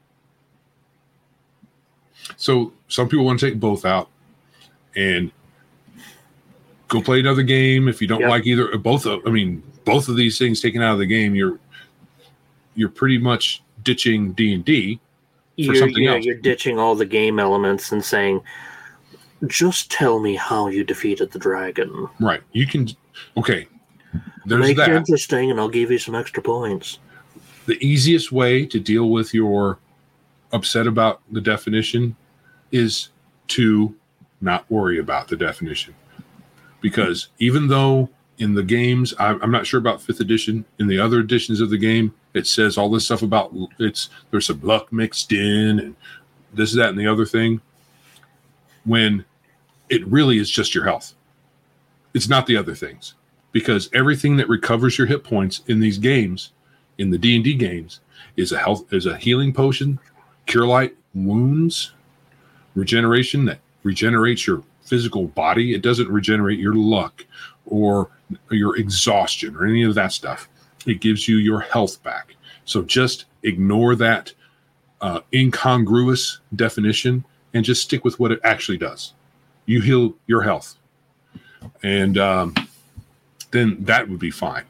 so some people want to take both out and go play another game. If you don't yep. like either, both of, I mean, both of these things taken out of the game, you're you're pretty much ditching D and D for you're, something yeah, else. You're ditching all the game elements and saying, just tell me how you defeated the dragon. Right. You can, okay, there's Make that. it interesting and I'll give you some extra points. The easiest way to deal with your upset about the definition is to not worry about the definition. Because even though in the games, I'm not sure about fifth edition, in the other editions of the game, it says all this stuff about it's there's some luck mixed in and this, that, and the other thing, when it really is just your health. It's not the other things. Because everything that recovers your hit points in these games, in the D and D games, is a health is a healing potion, cure light wounds, regeneration that regenerates your physical body. It doesn't regenerate your luck or your exhaustion or any of that stuff. It gives you your health back. So just ignore that uh, incongruous definition and just stick with what it actually does. You heal your health. And um, then that would be fine.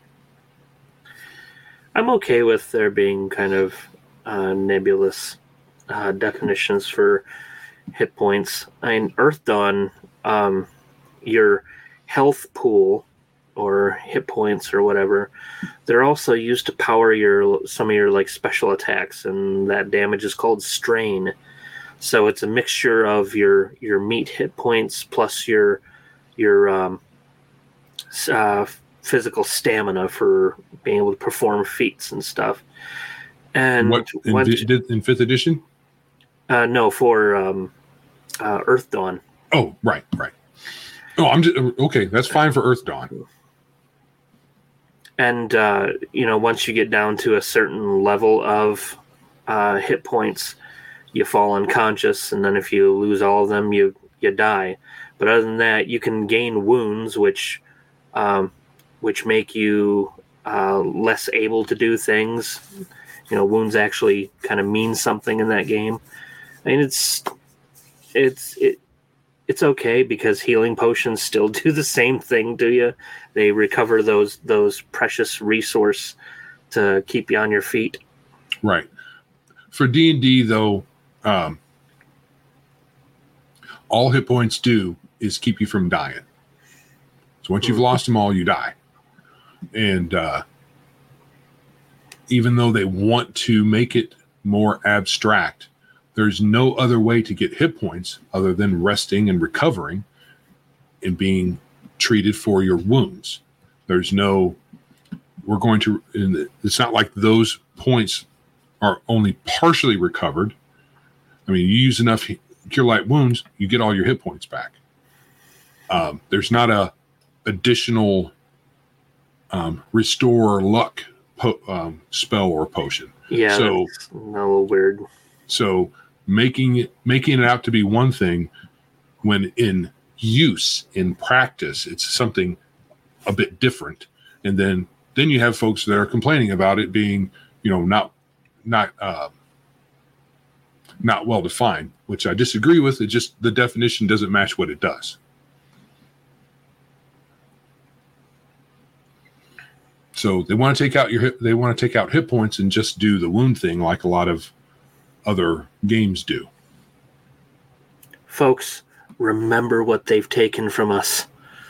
I'm okay with there being kind of uh, nebulous uh, definitions for hit points. I mean, Earth Dawn, um, your health pool or hit points or whatever, they're also used to power your some of your like special attacks, and that damage is called strain. So it's a mixture of your your meat hit points plus your your um, uh, physical stamina for being able to perform feats and stuff. And what in, when, in fifth edition? Uh, no, for um, uh, Earth Dawn. Oh, right, right. Oh, I'm just, okay. That's fine for Earth Dawn. And uh, you know, once you get down to a certain level of uh, hit points, you fall unconscious, and then if you lose all of them, you you die. But other than that, you can gain wounds, which um, which make you uh, less able to do things. You know, wounds actually kind of mean something in that game. I mean, it's it's it it's okay because healing potions still do the same thing to you. They recover those those precious resource to keep you on your feet. Right. For D and D, though, um, all hit points do is keep you from dying. So once you've lost them all, you die. And uh, even though they want to make it more abstract, there's no other way to get hit points other than resting and recovering and being treated for your wounds. There's no, we're going to, it's not like those points are only partially recovered. I mean, you use enough cure light wounds, you get all your hit points back. Um, there's not a additional um, restore luck po- um, spell or potion. Yeah, so that's a little weird. So making it, making it out to be one thing when in use, in practice, it's something a bit different. And then then you have folks that are complaining about it being, you know, not not uh, not well defined, which I disagree with. It just the definition doesn't match what it does. So they want to take out your hit, they want to take out hit points and just do the wound thing like a lot of other games do. Folks, remember what they've taken from us.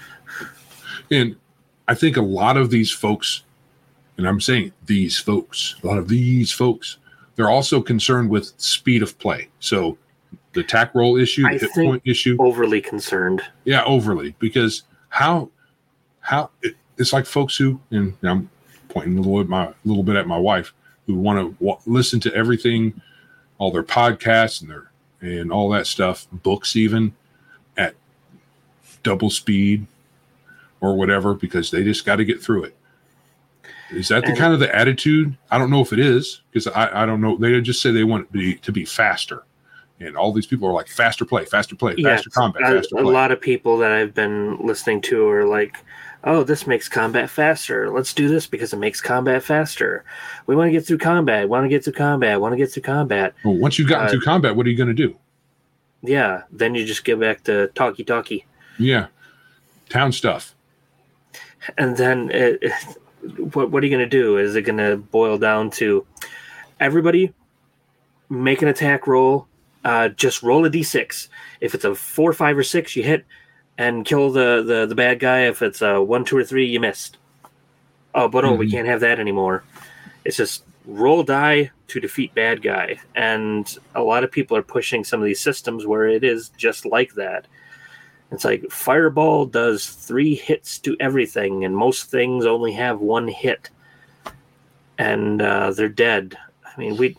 And I think a lot of these folks, and I'm saying these folks, a lot of these folks, they're also concerned with speed of play. So the attack roll issue, I hit think point issue. Overly concerned. Yeah, overly. Because how, how, it, it's like folks who, and I'm pointing a little, at my, a little bit at my wife, who want to w- listen to everything, all their podcasts and their, and all that stuff, books even, at double speed or whatever, because they just got to get through it. Is that the and, kind of the attitude? I don't know if it is, because I, I don't know. They just say they want it to be, to be faster. And all these people are like, faster play, faster play, yes, faster combat, a, faster a play. A lot of people that I've been listening to are like, oh, this makes combat faster. Let's do this because it makes combat faster. We want to get through combat. Want to get through combat. Want to get through combat. Well, once you've gotten uh, through combat, what are you going to do? Yeah, then you just get back to talkie-talkie. Yeah, town stuff. And then it, it, what, what are you going to do? Is it going to boil down to everybody make an attack roll, uh, just roll a d six. If it's a four, five, or six, you hit and kill the, the, the bad guy. If it's a one, two, or three, you missed. Oh, but no, mm-hmm. we can't have that anymore. It's just roll die to defeat bad guy. And a lot of people are pushing some of these systems where it is just like that. It's like Fireball does three hits to everything, and most things only have one hit. And uh, they're dead. I mean, we...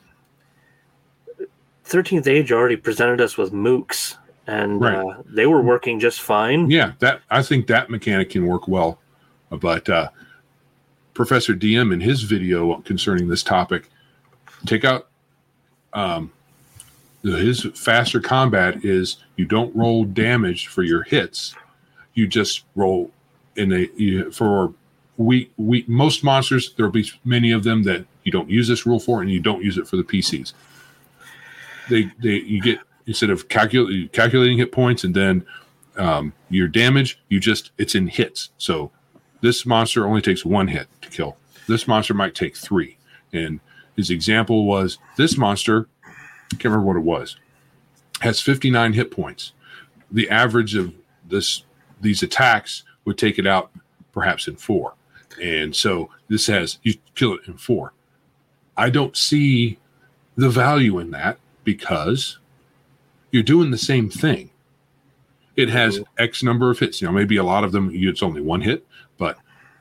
thirteenth Age already presented us with mooks, and right. uh, they were working just fine. Yeah, that I think that mechanic can work well. But uh, Professor D M in his video concerning this topic, take out um, his faster combat is you don't roll damage for your hits. You just roll in a you, for weak, weak. Most monsters, there will be many of them that you don't use this rule for, and you don't use it for the P Cs. They, they, you get instead of calcul- calculating hit points and then um, your damage, you just it's in hits. So this monster only takes one hit to kill. This monster might take three. And his example was this monster, I can't remember what it was, has fifty-nine hit points. The average of this these attacks would take it out perhaps in four. And so this has you kill it in four. I don't see the value in that, because you're doing the same thing. It has X number of hits. You know, maybe a lot of them, it's only one hit, but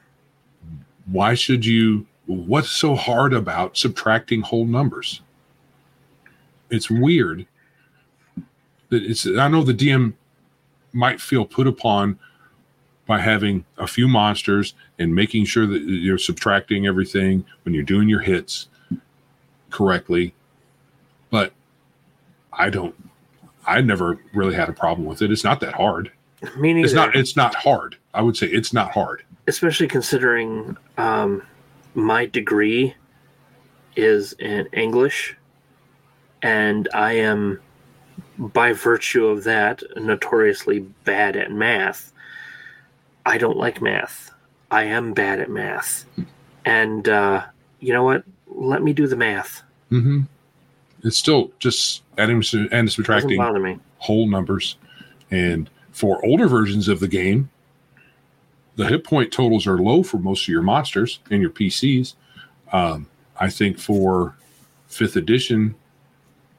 why should you, what's so hard about subtracting whole numbers? It's weird. That it's. I know the D M might feel put upon by having a few monsters and making sure that you're subtracting everything when you're doing your hits correctly, but I don't. I never really had a problem with it. It's not that hard. Me neither. It's not. It's not hard. I would say it's not hard. Especially considering um, my degree is in English, and I am, by virtue of that, notoriously bad at math. I don't like math. I am bad at math, and uh, you know what? Let me do the math. Mm-hmm. It's still just adding and subtracting whole numbers. And for older versions of the game, the hit point totals are low for most of your monsters and your P Cs. Um, I think for fifth edition,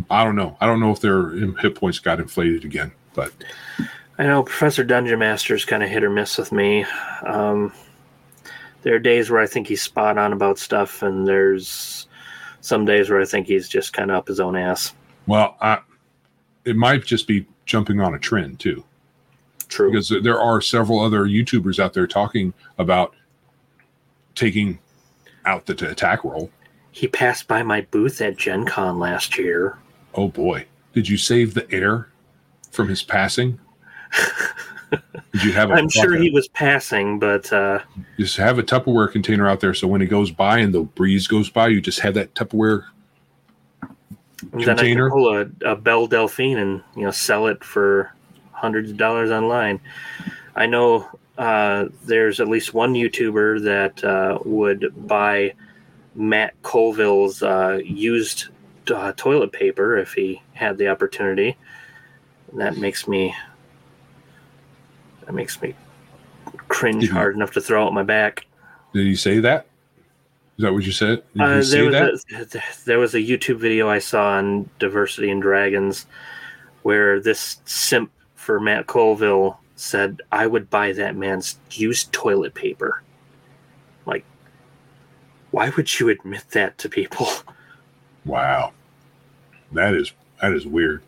I don't know. I don't know if their hit points got inflated again, but I know Professor Dungeon Master's kind of hit or miss with me. Um, there are days where I think he's spot on about stuff, and there's some days where I think he's just kind of up his own ass. Well, I, it might just be jumping on a trend too. True. Because there are several other YouTubers out there talking about taking out the t- attack roll. He passed by my booth at Gen Con last year. Oh boy. Did you save the air from his passing? Did you have a, I'm sure like a, he was passing, but uh, just have a Tupperware container out there so when he goes by and the breeze goes by, you just have that Tupperware and container. Then I can pull a, a Belle Delphine and, you know, sell it for hundreds of dollars online. I know uh, there's at least one YouTuber that uh, would buy Matt Colville's uh, used uh, toilet paper if he had the opportunity. And that makes me that makes me cringe Did hard he, enough to throw out my back. Did he say that? Is that what you said? Did Uh, he say there, was that? a, there was a YouTube video I saw on Diversity and Dragons where this simp for Matt Colville said, I would buy that man's used toilet paper. Like, why would you admit that to people? Wow. That is that is weird.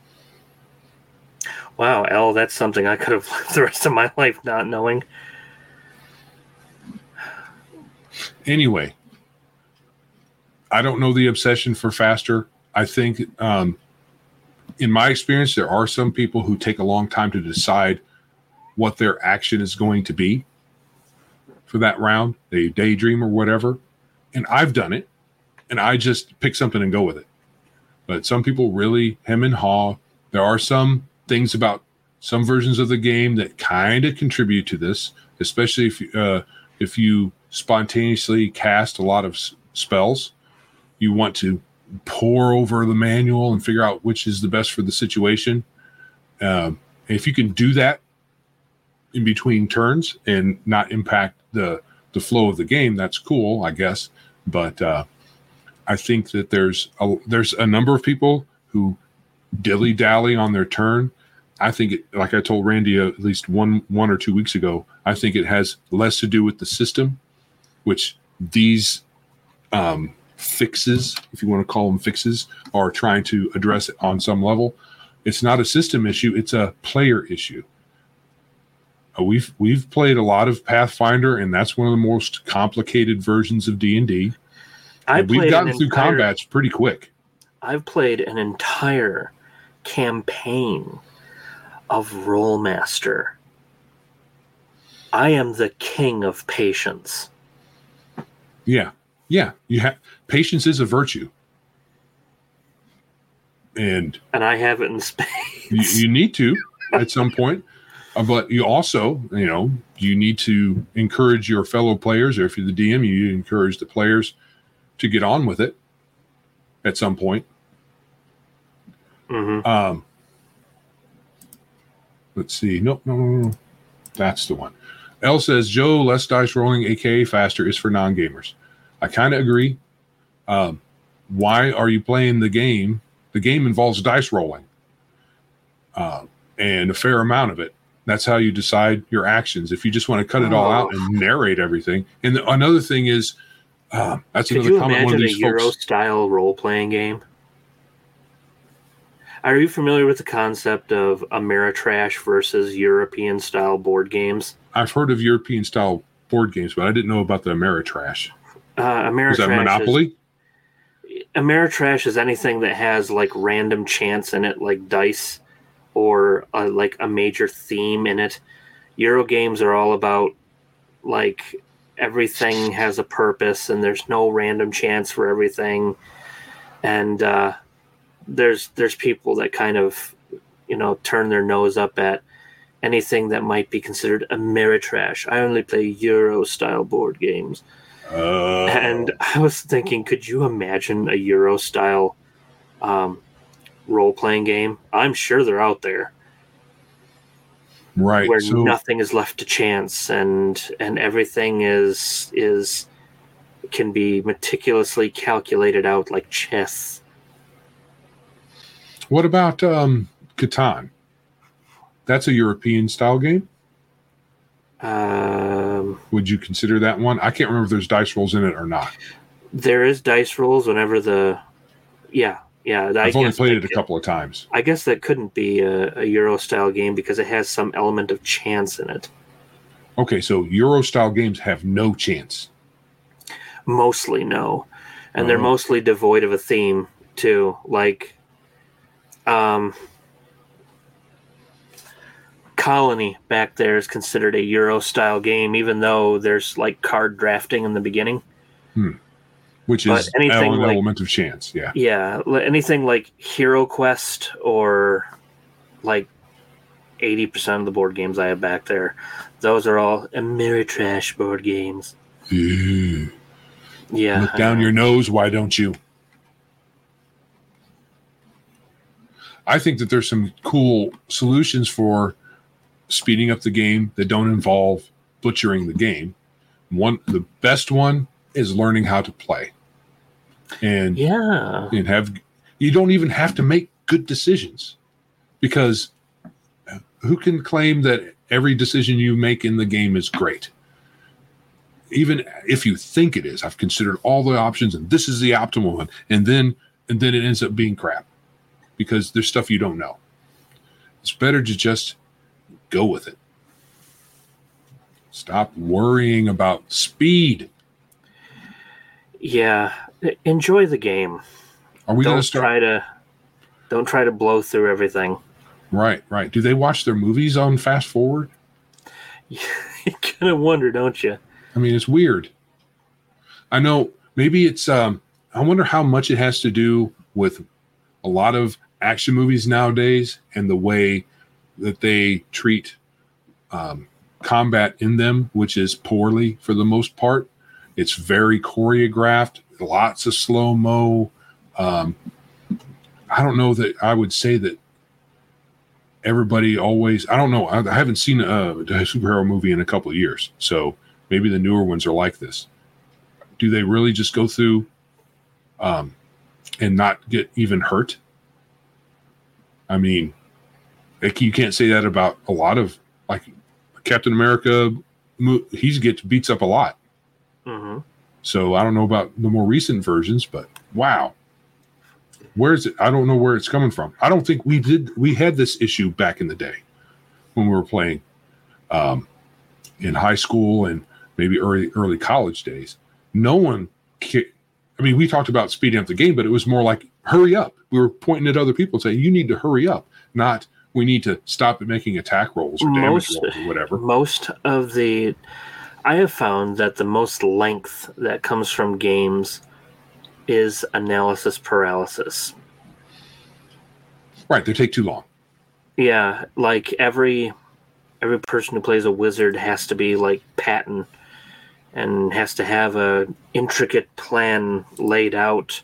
Wow, L, that's something I could have lived the rest of my life not knowing. Anyway, I don't know the obsession for faster. I think, um, in my experience, there are some people who take a long time to decide what their action is going to be for that round. They daydream or whatever. And I've done it. And I just pick something and go with it. But some people really hem and haw. There are some things about some versions of the game that kind of contribute to this, especially if uh, if you spontaneously cast a lot of s- spells. You want to pour over the manual and figure out which is the best for the situation. Um, if you can do that in between turns and not impact the the flow of the game, that's cool, I guess. But uh, I think that there's a, there's a number of people who dilly dally on their turn. I think, it, like I told Randy uh, at least one one or two weeks ago, I think it has less to do with the system, which these um, fixes, if you want to call them fixes, are trying to address it on some level. It's not a system issue; it's a player issue. Uh, we've we've played a lot of Pathfinder, and that's one of the most complicated versions of D and D. And we've gotten through entire, combats pretty quick. I've played an entire campaign of Rollmaster. I am the king of patience. Yeah, yeah. You have patience is a virtue, and and I have it in spades. You, you need to at some point, uh, but you also, you know, you need to encourage your fellow players, or if you're the D M, you need to encourage the players to get on with it at some point. Mm-hmm. Um, let's see. Nope, no, no, no. That's the one. L says, Joe, less dice rolling, a k a faster, is for non-gamers. I kind of agree. Um, why are you playing the game? The game involves dice rolling. Uh, and a fair amount of it. That's how you decide your actions. If you just want to cut it all oh. out and narrate everything. And the, another thing is, uh, that's Could another you comment. One of these imagine a folks, Euro-style role-playing game? Are you familiar with the concept of Ameritrash versus European-style board games? I've heard of European-style board games, but I didn't know about the Ameritrash. Uh, Ameritrash is that Monopoly? Is, Ameritrash is anything that has like random chance in it, like dice, or uh, like a major theme in it. Euro games are all about like everything has a purpose and there's no random chance for everything. And uh, there's there's people that kind of, you know, turn their nose up at anything that might be considered Ameritrash. I only play Euro-style board games. Uh, and I was thinking, could you imagine a Euro-style um, role-playing game? I'm sure they're out there. Right. Where so, nothing is left to chance and and everything is is can be meticulously calculated out like chess. What about um, Catan? That's a European style game. Um, Would you consider that one? I can't remember if there's dice rolls in it or not. There is dice rolls whenever the, yeah, yeah. I I've only guess played that it a could- couple of times. I guess that couldn't be a, a Euro style game because it has some element of chance in it. Okay, so Euro style games have no chance. Mostly no, and they're Oh. mostly devoid of a theme too. Like, um, Colony back there is considered a Euro style game, even though there's like card drafting in the beginning. Which But is anything an like- element of chance, yeah. Yeah, li- anything like Hero Quest or like eighty percent of the board games I have back there, those are all Ameritrash board games. Ew. Yeah. Look I down know. your nose, why don't you? I think that there's some cool solutions for speeding up the game that don't involve butchering the game. One, the best one is learning how to play, and Yeah. and have you don't even have to make good decisions, because who can claim that every decision you make in the game is great? Even if you think it is, I've considered all the options and this is the optimal one, and then and then it ends up being crap because there's stuff you don't know. It's better to just go with it. Stop worrying about speed. Yeah. Enjoy the game. Are we going Don't to start? try to don't try to blow through everything. Right, right. Do they watch their movies on fast forward? You kind of wonder, don't you? I mean, it's weird. I know maybe it's, um, I wonder how much it has to do with a lot of action movies nowadays and the way that they treat um, combat in them, which is poorly for the most part. It's very choreographed, lots of slow-mo. Um, I don't know that I would say that everybody always, I don't know. I, I haven't seen a, a superhero movie in a couple of years. So maybe the newer ones are like this. Do they really just go through um, and not get even hurt? I mean, like, you can't say that about a lot of, like, Captain America. He gets beats up a lot. Mm-hmm. So I don't know about the more recent versions, but wow. Where is it? I don't know where it's coming from. I don't think we did. We had this issue back in the day when we were playing um, in high school and maybe early early college days. No one, ca- I mean, we talked about speeding up the game, but it was more like, hurry up. We were pointing at other people saying, you need to hurry up, not we need to stop at making attack rolls or damage Most- rolls or whatever. Most of the, I have found that the most length that comes from games is analysis paralysis. Right. They take too long. Yeah, like every every person who plays a wizard has to be like Patton and has to have a intricate plan laid out.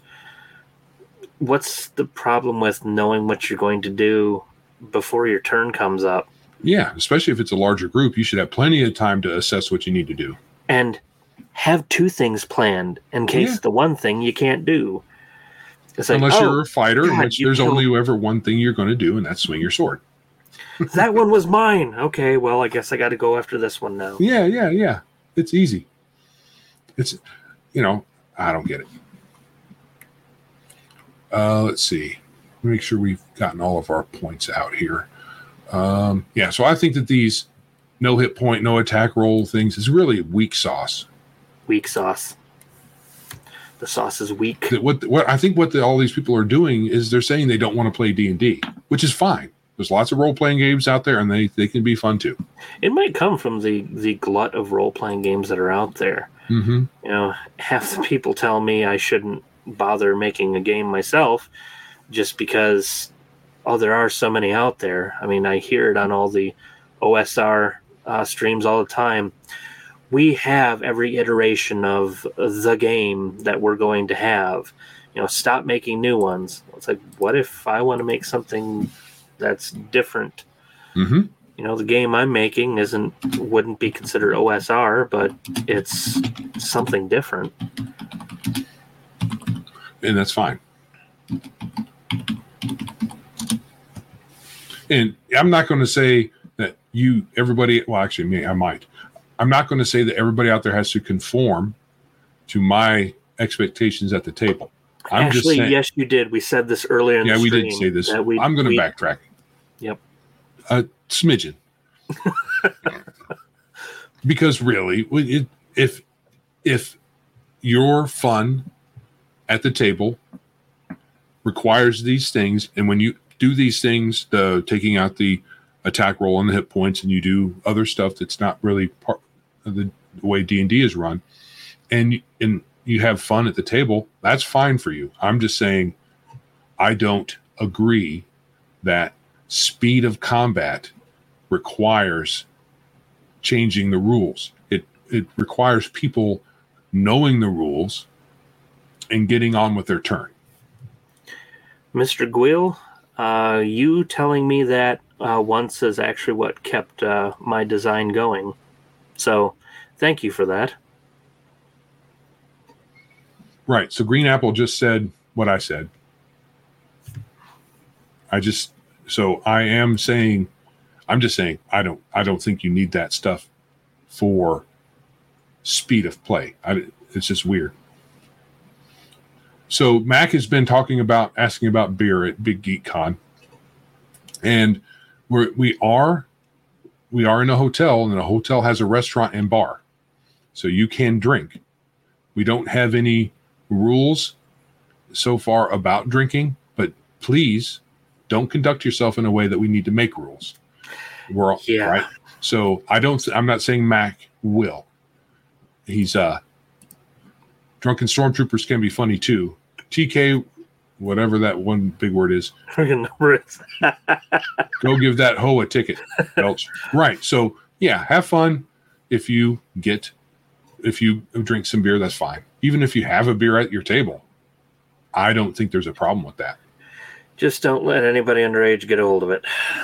What's the problem with knowing what you're going to do before your turn comes up? Yeah. Especially if it's a larger group, you should have plenty of time to assess what you need to do. And have two things planned in case Yeah. the one thing you can't do. It's like, Unless oh, you're a fighter, in God, which you there's killed- only ever one thing you're going to do, and that's swing your sword. that one was mine. Okay, well, I guess I got to go after this one now. Yeah, yeah, yeah. It's easy. It's, you know, I don't get it. Uh, let's see. Make sure we've gotten all of our points out here. Um, yeah, so I think that these no hit point, no attack roll things is really weak sauce. Weak sauce. The sauce is weak. That what what I think what the, all these people are doing is they're saying they don't want to play D and D, which is fine. There's lots of role playing games out there, and they, they can be fun too. It might come from the, the glut of role playing games that are out there. Mm-hmm. You know, half the people tell me I shouldn't bother making a game myself just because, oh, there are so many out there. I mean, I hear it on all the O S R uh, streams all the time. We have every iteration of the game that we're going to have. You know, stop making new ones. It's like, what if I want to make something that's different? Mm-hmm. You know, the game I'm making isn't wouldn't be considered O S R, but it's something different. And that's fine. And I'm not going to say that you, everybody, well, actually, me, I might. I'm not going to say that everybody out there has to conform to my expectations at the table. I'm Actually, just saying, yes, you did. We said this earlier in yeah, the we stream. did say this. We, I'm going to we, backtrack. Yep. A smidgen. Because really, it, if if your fun at the table requires these things, and when you do these things, the taking out the attack roll and the hit points, and you do other stuff that's not really part of the way D and D is run, and and you have fun at the table, that's fine for you. I'm just saying, I don't agree that speed of combat requires changing the rules. It it requires people knowing the rules and getting on with their turn. Mister Gwil, uh, you telling me that uh, once is actually what kept uh, my design going. So thank you for that. Right. So Green Apple just said what I said. I just, so I am saying, I'm just saying, I don't, I don't think you need that stuff for speed of play. I, it's just weird. So Mac has been talking about, asking about beer at Big Geek Con, and we're, we are, we are in a hotel, and the hotel has a restaurant and bar, so you can drink. We don't have any rules so far about drinking, but please don't conduct yourself in a way that we need to make rules. We're all, yeah. Right. So I don't, I'm not saying Mac will. He's, uh, drunken stormtroopers can be funny too. T K, whatever that one big word is, go give that hoe a ticket, Belch. Right. So yeah, have fun. If you get, if you drink some beer, that's fine. Even if you have a beer at your table, I don't think there's a problem with that. Just don't let anybody underage get a hold of it.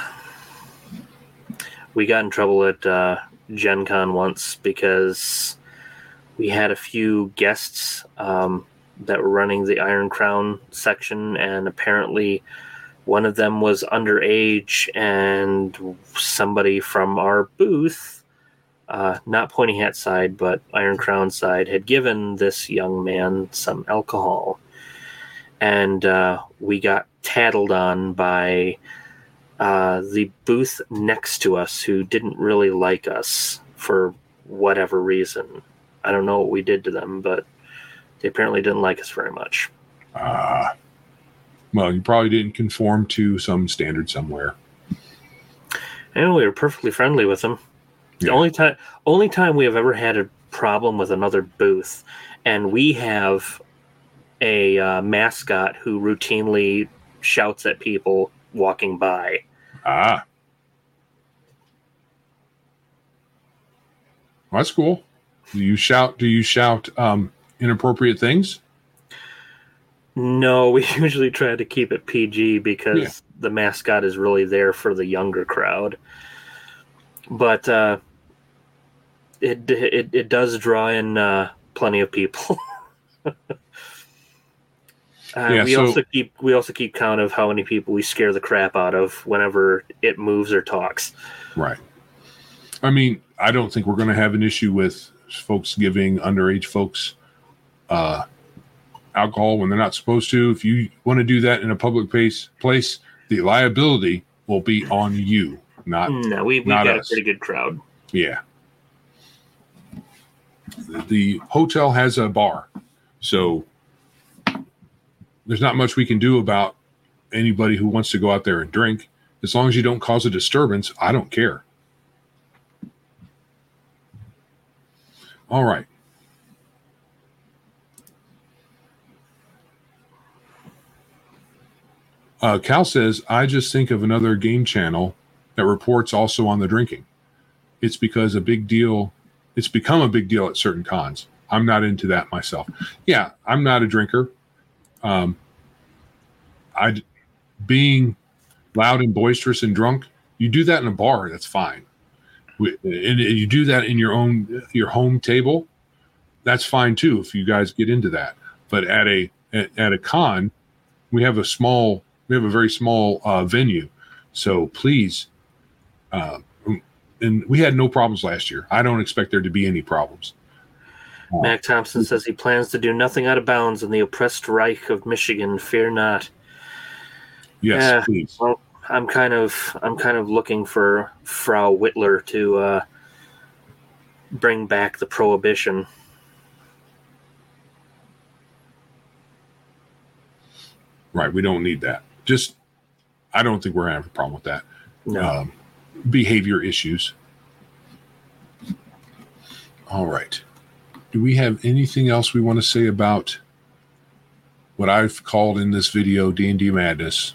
We got in trouble at uh, Gen Con once because we had a few guests um, that were running the Iron Crown section, and apparently one of them was underage, and somebody from our booth, uh, not Pointy Hat side, but Iron Crown side, had given this young man some alcohol. And uh, we got tattled on by uh, the booth next to us, who didn't really like us for whatever reason. I don't know what we did to them, but they apparently didn't like us very much. Ah. Uh, well, you probably didn't conform to some standard somewhere. And we were perfectly friendly with them. Yeah. The only time, only time we have ever had a problem with another booth, and we have a uh, mascot who routinely shouts at people walking by. Ah. Well, that's cool. Do you shout, do you shout um, inappropriate things? No, we usually try to keep it P G because yeah. the mascot is really there for the younger crowd. But uh, it, it it does draw in uh, plenty of people. uh, yeah, we so, also keep we also keep count of how many people we scare the crap out of whenever it moves or talks. Right. I mean, I don't think we're going to have an issue with folks giving underage folks uh, alcohol when they're not supposed to. If you want to do that in a public place, place, the liability will be on you, not No, we, we've not got us. a pretty good crowd. Yeah. The hotel has a bar, so there's not much we can do about anybody who wants to go out there and drink. As long as you don't cause a disturbance, I don't care. All right. Uh, Cal says, I just think of another game channel that reports also on the drinking. It's because a big deal, it's become a big deal at certain cons. I'm not into that myself. Yeah, I'm not a drinker. Um, I, being loud and boisterous and drunk, you do that in a bar, that's fine. We, and you do that in your own, your home table, that's fine too, if you guys get into that. But at a, at, at a con, we have a small, we have a very small uh, venue. So please, uh, and we had no problems last year. I don't expect there to be any problems. Uh, Mac Thompson says he plans to do nothing out of bounds in the oppressed Reich of Michigan. Fear not. Yes, yeah, please. Well, I'm kind of I'm kind of looking for Frau Whitler to uh, bring back the prohibition. Right, we don't need that. Just, I don't think we're gonna have a problem with that. No. Um, behavior issues. All right. Do we have anything else we want to say about what I've called in this video D and D Madness?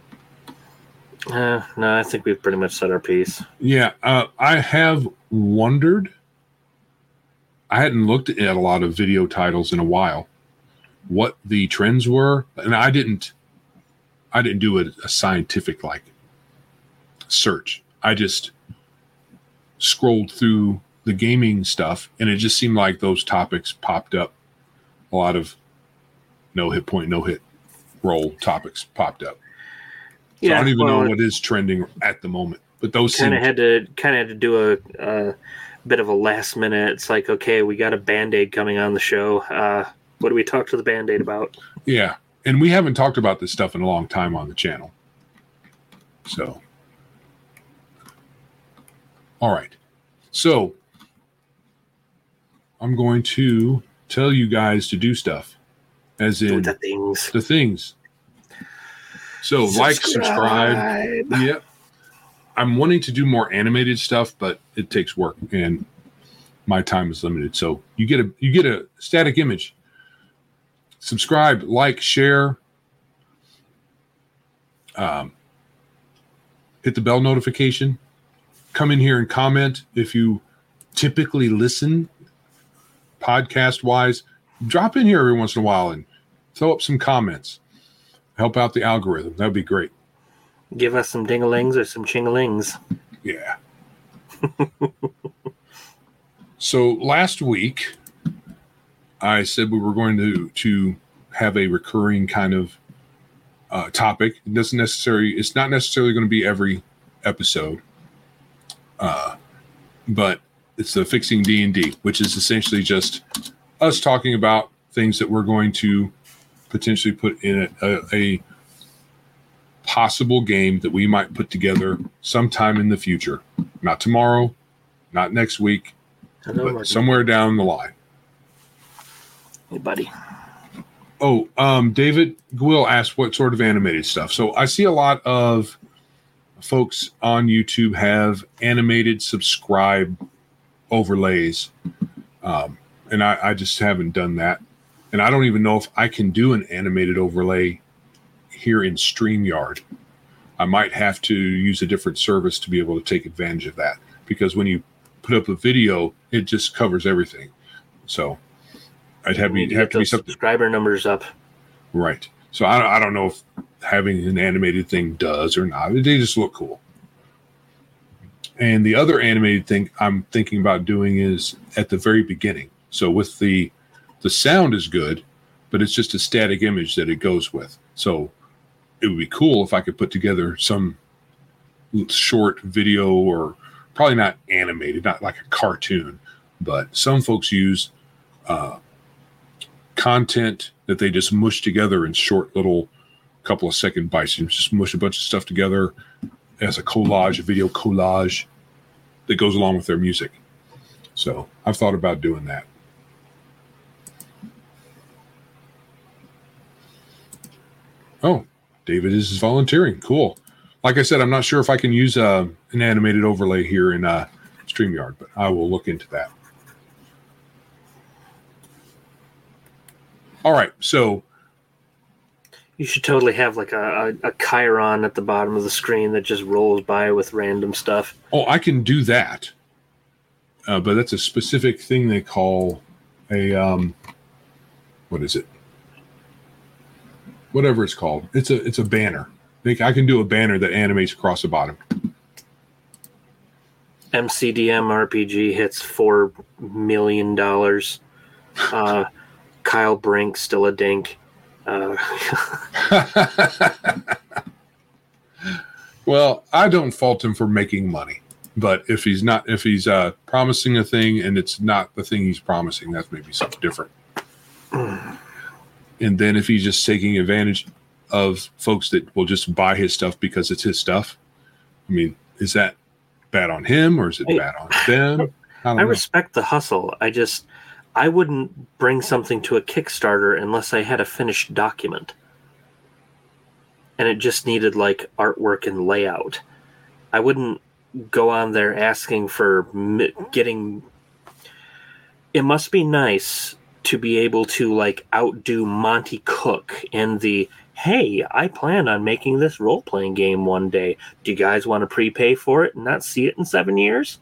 Uh, no, I think we've pretty much said our piece. Yeah, uh, I have wondered. I hadn't looked at a lot of video titles in a while. What the trends were, and I didn't. I didn't do a, a scientific like search. I just scrolled through the gaming stuff, and it just seemed like those topics popped up. A lot of no hit point, no hit roll topics popped up. So Yeah, I don't even well, know what is trending at the moment, but those kind of seem had to kind of had to do a, a bit of a last minute. It's like, okay, we got a Band-Aid coming on the show. Uh, what do we talk to the Band-Aid about? yeah. And we haven't talked about this stuff in a long time on the channel. So, all right. So, I'm going to tell you guys to do stuff, as Do in the things. the things. So, like, subscribe. Yep. I'm wanting to do more animated stuff, but it takes work, and my time is limited. So, you get a you get a static image. Subscribe, like, share. Um, hit the bell notification. Come in here and comment. If you typically listen podcast wise, drop in here every once in a while and throw up some comments. Help out the algorithm. That'd be great. Give us some dingalings or some chingalings. Yeah. So last week, I said we were going to to have a recurring kind of uh, topic. It doesn't necessarily. It's not necessarily going to be every episode, uh, but it's the Fixing D and D, which is essentially just us talking about things that we're going to potentially put in a, a, a possible game that we might put together sometime in the future. Not tomorrow, not next week, Hello, but somewhere down the line. Hey, buddy. Oh, um, David Gwill asked what sort of animated stuff. So I see a lot of folks on YouTube have animated subscribe overlays. Um, and I, I just haven't done that. And I don't even know if I can do an animated overlay here in StreamYard. I might have to use a different service to be able to take advantage of that. Because when you put up a video, it just covers everything. So I'd have, be, have to be something. Subscriber numbers up. Right. So I, I don't know if having an animated thing does or not. They just look cool. And the other animated thing I'm thinking about doing is at the very beginning. So with the the sound is good, but it's just a static image that it goes with. So it would be cool if I could put together some short video, or probably not animated, not like a cartoon, but some folks use uh, content that they just mush together in short little couple of second bites. You just mush a bunch of stuff together as a collage, a video collage that goes along with their music. So I've thought about doing that. Oh, David is volunteering. Cool. Like I said, I'm not sure if I can use uh, an animated overlay here in uh, StreamYard, but I will look into that. All right, so You should totally have like a, a, a Chiron at the bottom of the screen that just rolls by with random stuff. oh, I can do that, uh, but that's a specific thing they call a um, what is it? Whatever it's called. It's a it's a banner. I think I can do a banner that animates across the bottom. M C D M R P G hits four million dollars. Uh, Kyle Brink still a dink. Uh, Well, I don't fault him for making money, but if he's not, if he's uh, promising a thing and it's not the thing he's promising, that's maybe something different. And then if he's just taking advantage of folks that will just buy his stuff because it's his stuff, I mean, is that bad on him or is it bad on them? I, don't I know. respect the hustle. I just, I wouldn't bring something to a Kickstarter unless I had a finished document. And it just needed like artwork and layout. I wouldn't go on there asking for mi- getting. It must be nice to be able to like outdo Monty Cook in the, hey, I plan on making this role-playing game one day. Do you guys want to prepay for it and not see it in seven years?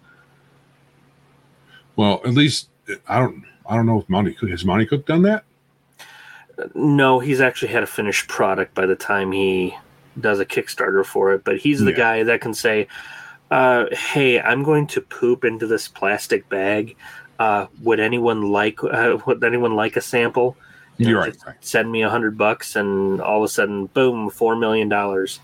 Well, at least I don't. I don't know if Monty Cook has Monty Cook done that. No, he's actually had a finished product by the time he does a Kickstarter for it. But he's the Yeah. guy that can say, uh, "Hey, I'm going to poop into this plastic bag. Uh, would anyone like? Uh, would anyone like a sample? You know, You're right, just right. Send me a hundred bucks, and all of a sudden, boom, four million dollars."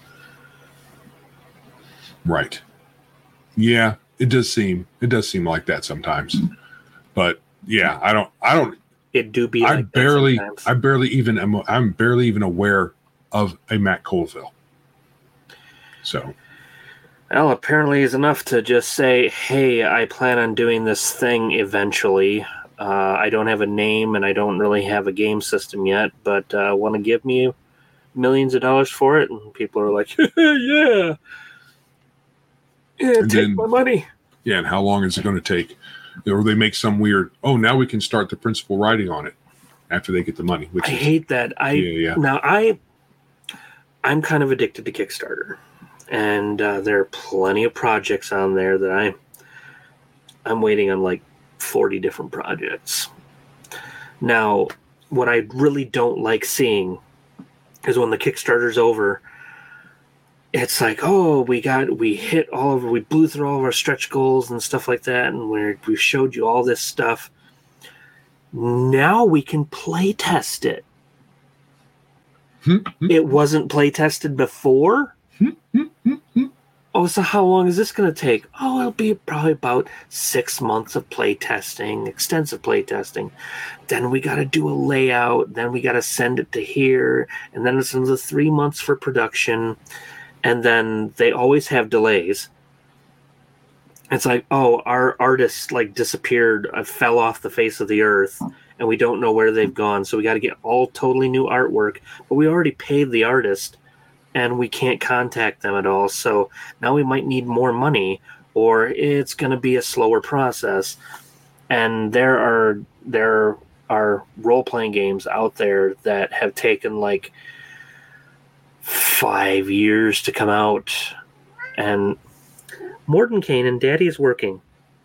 Right. Yeah, it does seem it does seem like that sometimes. But yeah, I don't I don't It do be. I Like barely that sometimes. I barely even am I'm barely even aware of a Matt Colville. So Well, apparently is enough to just say, hey, I plan on doing this thing eventually. Uh, I don't have a name and I don't really have a game system yet, but uh, want to give me millions of dollars for it? And people are like, yeah. Yeah, And take then- my money. yeah, and how long is it going to take? Or they make some weird, oh, now we can start the principal writing on it after they get the money. Which I is, hate that. I Yeah, yeah. Now, I, I'm kind of addicted to Kickstarter. And uh, there are plenty of projects on there that I, I'm waiting on like forty different projects. Now, what I really don't like seeing is when the Kickstarter's over, it's like, oh, we got, we hit all of, we blew through all of our stretch goals and stuff like that, and we're, we showed you all this stuff. Now we can play test it. Hmm, hmm, It wasn't play tested before? hmm, hmm, hmm, hmm. Oh, so how long is this going to take? Oh, it'll be probably about six months of play testing, extensive play testing. Then we got to do a layout. Then we got to send it to here. And then it's another three months for production. And then they always have delays. It's like, oh, our artist like disappeared, uh, fell off the face of the earth, and we don't know where they've gone. So we got to get all totally new artwork. But we already paid the artist. And we can't contact them at all. So now we might need more money, or it's going to be a slower process. And there are there are role playing games out there that have taken like five years to come out. And Mordenkainen and Daddy is working.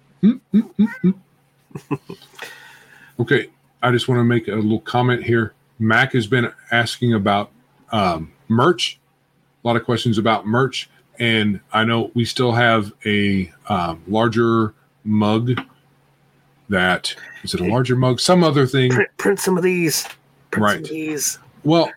Okay, I just want to make a little comment here. Mac has been asking about um, merch. A lot of questions about merch, and I know we still have a um, larger mug. That is it a larger mug? Some other thing, Print, print some of these. Print Right. Some of these. Well,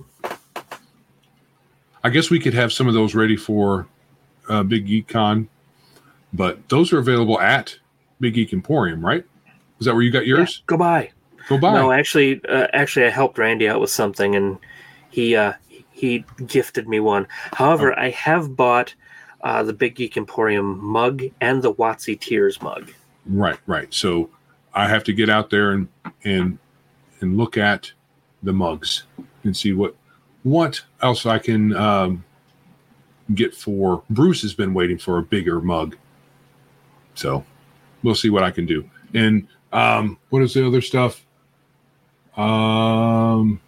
I guess we could have some of those ready for uh, Big Geek Con, but those are available at Big Geek Emporium, right? Is that where you got yours? Yeah, go by. Go buy. No, actually, uh, actually, I helped Randy out with something, and he uh, he gifted me one. However, Oh. I have bought uh, the Big Geek Emporium mug and the Watsy Tears mug. Right, right. So I have to get out there and and and look at the mugs and see what what else I can um, get for. Bruce has been waiting for a bigger mug, so we'll see what I can do. And um, what is the other stuff? Um,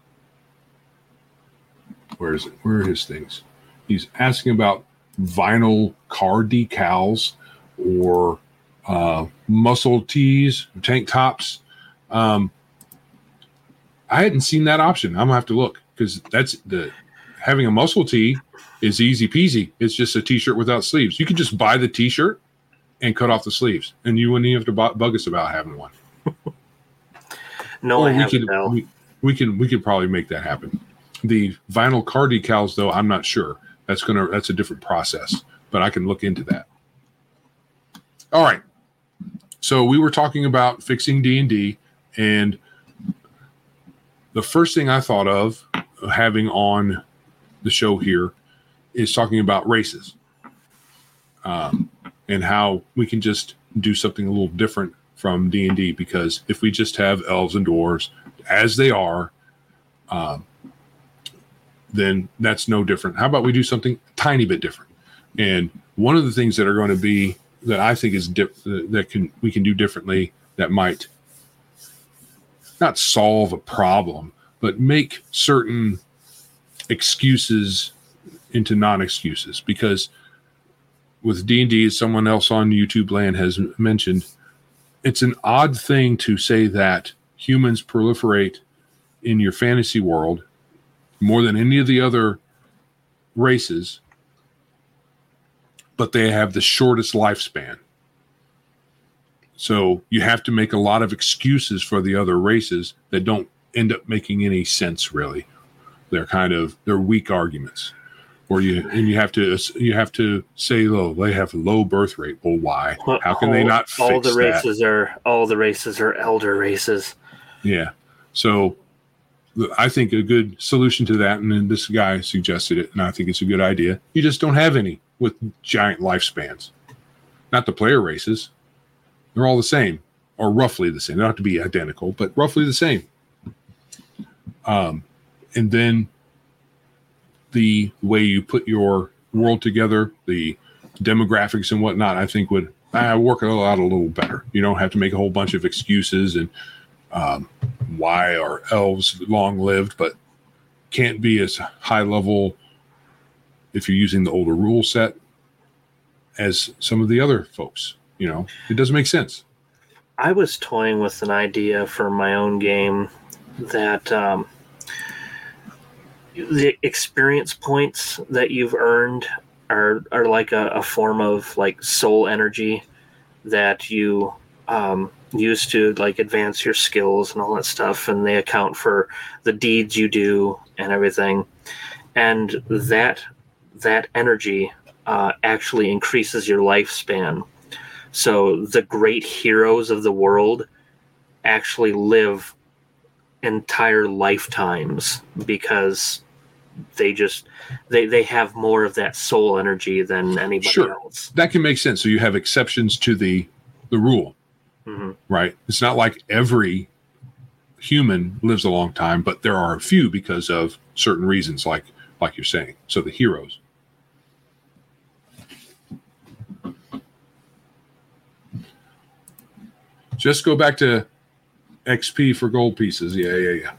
where is it? Where are his things? He's asking about vinyl car decals or uh, muscle tees, tank tops. Um, I hadn't seen that option. I'm gonna have to look because that's the having a muscle tee is easy peasy. It's just a t-shirt without sleeves. You can just buy the t-shirt and cut off the sleeves, and you wouldn't even have to bu- bug us about having one. No, Or I we haven't. could No. we, we can we could probably make that happen. The vinyl car decals, though, I'm not sure. That's gonna that's a different process, but I can look into that. All right. So we were talking about fixing D and D, and the first thing I thought of having on the show here is talking about races, um, and how we can just do something a little different from D and D, because if we just have elves and dwarves as they are, um, then that's no different. How about we do something a tiny bit different? And one of the things that are going to be that I think is dip, that can we can do differently that might not solve a problem, but make certain excuses into non-excuses. Because with D and D, as someone else on YouTube land has mentioned, it's an odd thing to say that humans proliferate in your fantasy world more than any of the other races, but they have the shortest lifespan. So you have to make a lot of excuses for the other races that don't end up making any sense, really. They're kind of, they're weak arguments. Or you and you have to you have to say, oh, they have low birth rate. Well, why? How can all, they not fix all the races that? are all the races are elder races. Yeah. So I think a good solution to that, and then this guy suggested it, and I think it's a good idea. You just don't have any with giant lifespans. Not the player races. They're all the same, or roughly the same. They don't have to be identical, but roughly the same. Um, and then the way you put your world together, the demographics and whatnot, I think would uh, work it out a little better. You don't have to make a whole bunch of excuses and um, why are elves long-lived, but can't be as high level if you're using the older rule set as some of the other folks. You know, it doesn't make sense. I was toying with an idea for my own game that um, the experience points that you've earned are are like a, a form of like soul energy that you um, use to like advance your skills and all that stuff, and they account for the deeds you do and everything. And that that energy uh, actually increases your lifespan. So the great heroes of the world actually live entire lifetimes because they just they they have more of that soul energy than anybody sure. else. That can make sense. So you have exceptions to the the rule, mm-hmm. right? It's not like every human lives a long time, but there are a few because of certain reasons, like like you're saying. So the heroes. Just go back to X P for gold pieces. Yeah, yeah, yeah.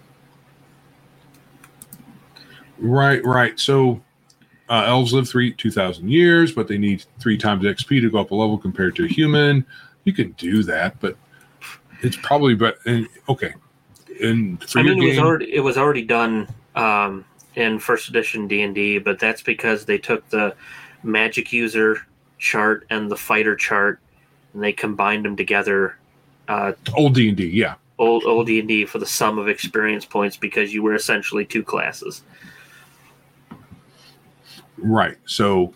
Right, right. So uh, elves live three two thousand years, but they need three times X P to go up a level compared to a human. You can do that, but it's probably better. And, okay, and for I your mean, it game, was already it was already done um, in first edition D and D, but that's because they took the magic user chart and the fighter chart, and they combined them together. Uh, old D and D, yeah. Old old D and D for the sum of experience points because you were essentially two classes. Right. So,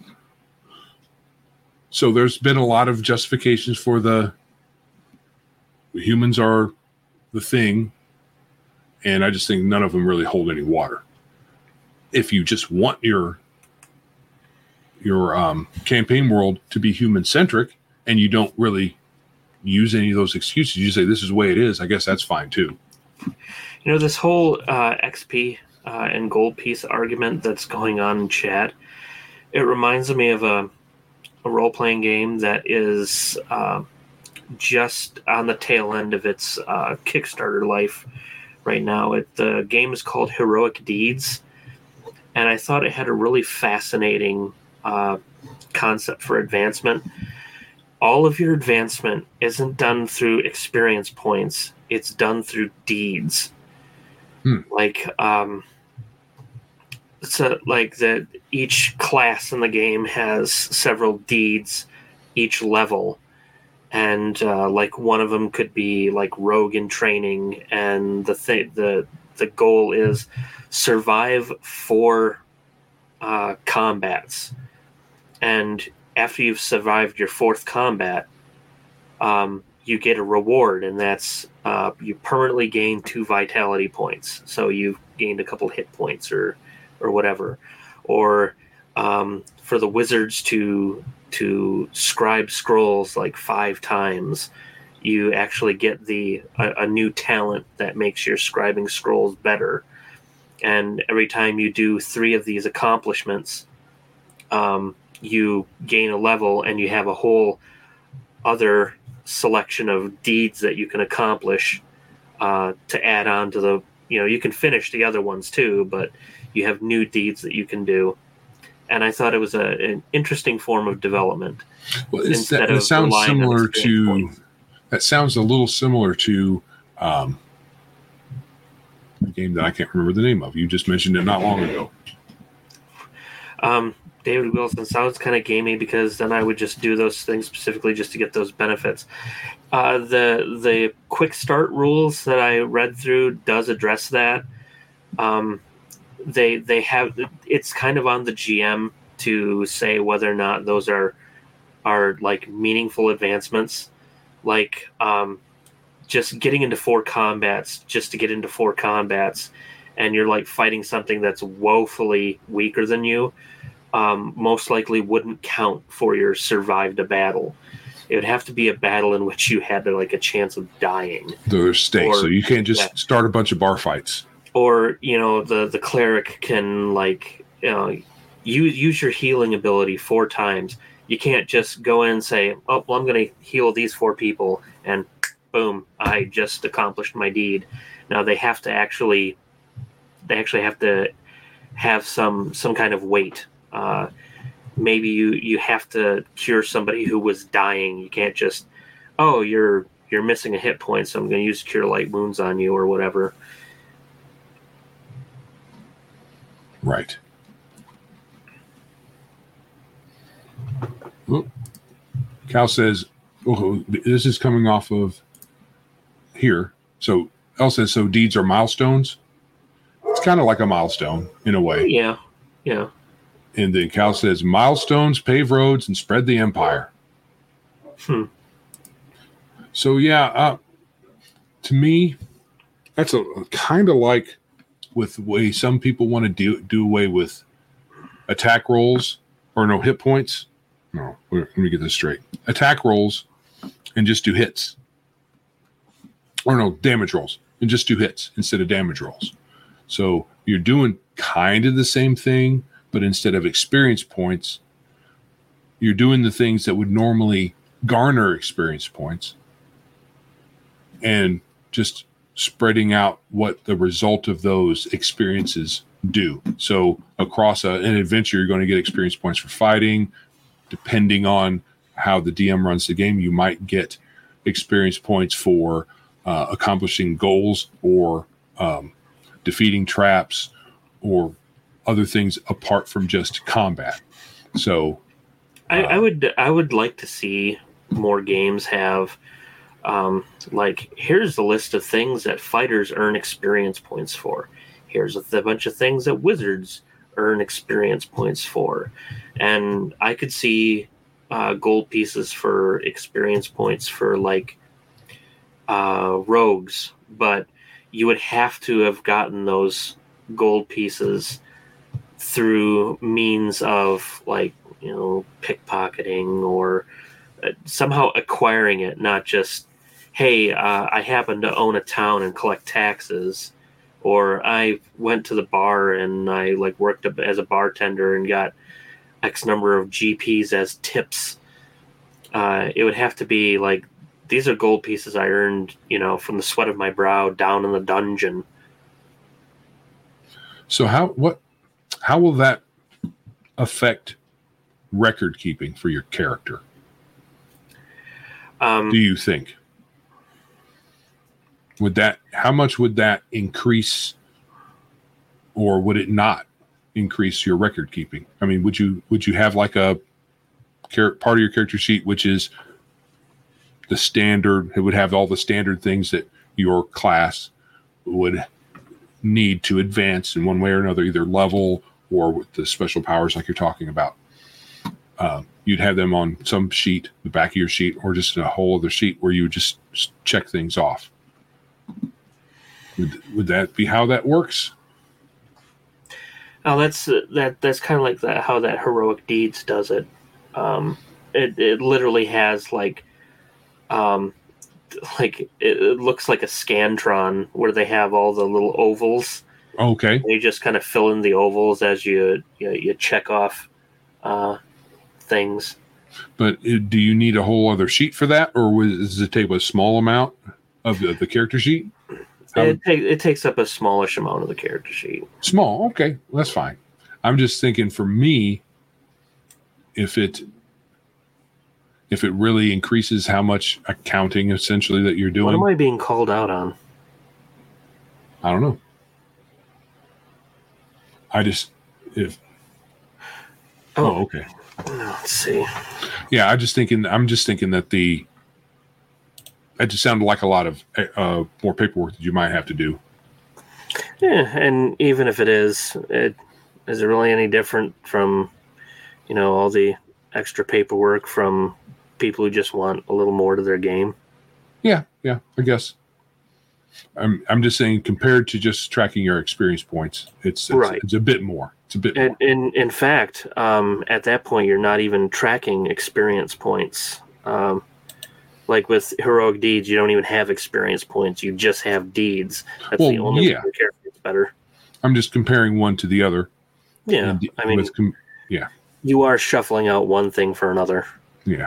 so there's been a lot of justifications for the humans are the thing, and I just think none of them really hold any water. If you just want your your um, campaign world to be human centric, and you don't really use any of those excuses, you say this is the way it is, I guess that's fine too. You know, this whole uh, X P uh, and gold piece argument that's going on in chat, it reminds me of a, a role-playing game that is uh, just on the tail end of its uh, Kickstarter life right now. It, the game is called Heroic Deeds, and I thought it had a really fascinating uh, concept for advancement. All of your advancement isn't done through experience points. It's done through deeds. Hmm. Like, um, so like that each class in the game has several deeds each level. And uh, like one of them could be like rogue in training. And the th- the, the goal is survive four uh, combats, and after you've survived your fourth combat, um, you get a reward, and that's uh, you permanently gain two vitality points. So you've gained a couple hit points, or or whatever, or um, for the wizards to to scribe scrolls like five times, you actually get the a, a new talent that makes your scribing scrolls better. And every time you do three of these accomplishments, um, you gain a level, and you have a whole other selection of deeds that you can accomplish uh, to add on to the, you know, you can finish the other ones too, but you have new deeds that you can do. And I thought it was a, an interesting form of development. Well, that, it sounds similar to, points. That sounds a little similar to um, a game that I can't remember the name of. You just mentioned it not long ago. Um, David Wilson sounds kind of gamey, because then I would just do those things specifically just to get those benefits. Uh, the the quick start rules that I read through does address that. Um, they they have it's kind of on the G M to say whether or not those are are like meaningful advancements, like um, just getting into four combats just to get into four combats, and you're like fighting something that's woefully weaker than you. Um, most likely wouldn't count for your survived a battle. It would have to be a battle in which you had like a chance of dying. There's stakes, or, so you can't just yeah. start a bunch of bar fights. Or, you know, the, the cleric can like, you know, use, use your healing ability four times. You can't just go in and say, oh, well, I'm going to heal these four people, and boom, I just accomplished my deed. Now they have to actually, they actually have to have some some kind of weight. Uh, maybe you, you have to cure somebody who was dying. You can't just, oh, you're you're missing a hit point, so I'm going to use Cure Light Wounds on you or whatever. Right. Oh, Cal says, oh, this is coming off of here. So L says, so deeds are milestones. It's kind of like a milestone in a way. Yeah. Yeah. And then Cal says, milestones, pave roads, and spread the empire. Hmm. So, yeah, uh, to me, that's a kind of like with the way some people want to do, do away with attack rolls or no hit points. No, let me get this straight. Attack rolls and just do hits. Or no, damage rolls and just do hits instead of damage rolls. So you're doing kind of the same thing, but instead of experience points, you're doing the things that would normally garner experience points and just spreading out what the result of those experiences do. So across a, an adventure, you're going to get experience points for fighting. Depending on how the D M runs the game, you might get experience points for uh, accomplishing goals or um, defeating traps or other things apart from just combat. So uh, I, I would I would like to see more games have um, like, here's the list of things that fighters earn experience points for. Here's a, th- a bunch of things that wizards earn experience points for. And I could see uh, gold pieces for experience points for like uh, rogues, but you would have to have gotten those gold pieces through means of like, you know, pickpocketing or uh, somehow acquiring it, not just, hey, uh, I happen to own a town and collect taxes, or I went to the bar and I like worked as a bartender and got X number of G Ps as tips. Uh, it would have to be like, these are gold pieces I earned, you know, from the sweat of my brow down in the dungeon. So how what how will that affect record keeping for your character? Um, Do you think? Would that how much would that increase, or would it not increase your record keeping? I mean, would you would you have like a part of your character sheet which is the standard? It would have all the standard things that your class would need to advance in one way or another, either level or with the special powers like you're talking about. Um, you'd have them on some sheet, the back of your sheet, or just in a whole other sheet where you would just check things off. Would, would that be how that works? Oh, that's uh, that. That's kind of like that. How that Heroic Deeds does it. Um, it it literally has like, um, like it, it looks like a Scantron where they have all the little ovals. Okay. And you just kind of fill in the ovals as you you, you check off uh, things. But it, do you need a whole other sheet for that, or was, does it take a small amount of the, the character sheet? How, it, take, it takes up a smallish amount of the character sheet. Small, okay, well, that's fine. I'm just thinking for me, if it if it really increases how much accounting essentially that you're doing. What am I being called out on? I don't know. I just if oh, oh okay. Let's see. Yeah, I just thinking. I'm just thinking that the it just sounded like a lot of uh, more paperwork that you might have to do. Yeah, and even if it is, it is it really any different from, you know, all the extra paperwork from people who just want a little more to their game? Yeah, yeah, I guess. I'm I'm just saying compared to just tracking your experience points, it's it's, right. it's a bit more. It's a bit and, more. In in fact, um, at that point, you're not even tracking experience points. Um, like with Heroic Deeds, you don't even have experience points. You just have deeds. That's well, the only yeah. way your character gets better. I'm just comparing one to the other. Yeah, and, I mean, with com- yeah, you are shuffling out one thing for another. Yeah.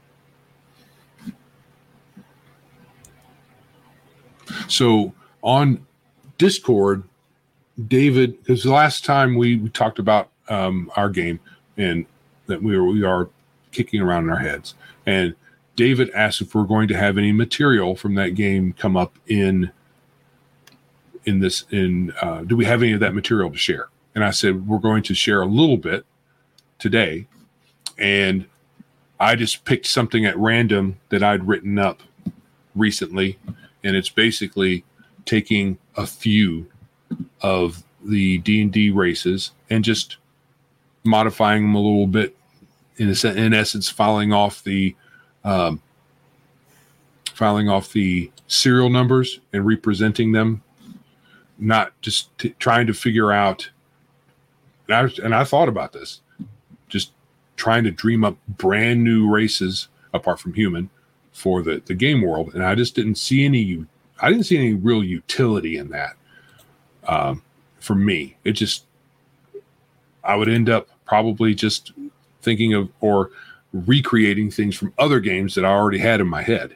So on Discord, David, because the last time we, we talked about um, our game and that we are we are kicking around in our heads, and David asked if we're going to have any material from that game come up in in this in uh, do we have any of that material to share? And I said we're going to share a little bit today, and I just picked something at random that I'd written up recently. And it's basically taking a few of the D and D races and just modifying them a little bit. In a, in essence, filing off the um, filing off the serial numbers and representing them, not just t- trying to figure out. And I, and I thought about this, just trying to dream up brand new races apart from human for the, the game world, and I just didn't see any. I didn't see any real utility in that. Um, for me, it just I would end up probably just thinking of or recreating things from other games that I already had in my head.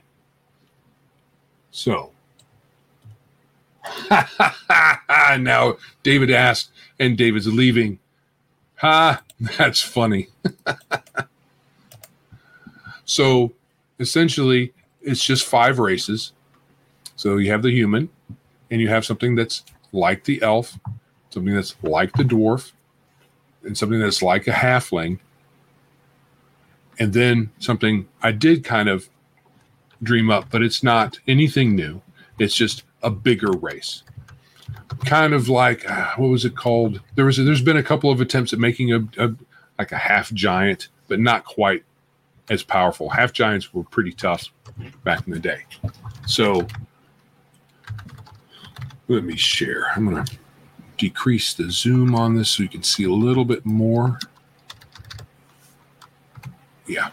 So now David asked, and David's leaving. Ha! That's funny. So. Essentially, it's just five races. So you have the human, and you have something that's like the elf, something that's like the dwarf, and something that's like a halfling. And then something I did kind of dream up, but it's not anything new. It's just a bigger race. Kind of like, uh, what was it called? There was a, there's been a couple of attempts at making a, a like a half giant, but not quite as powerful. Half giants were pretty tough back in the day. So let me share. I'm going to decrease the zoom on this so you can see a little bit more. Yeah.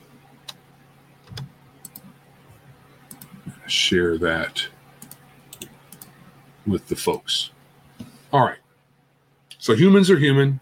Share that with the folks. All right. So humans are human.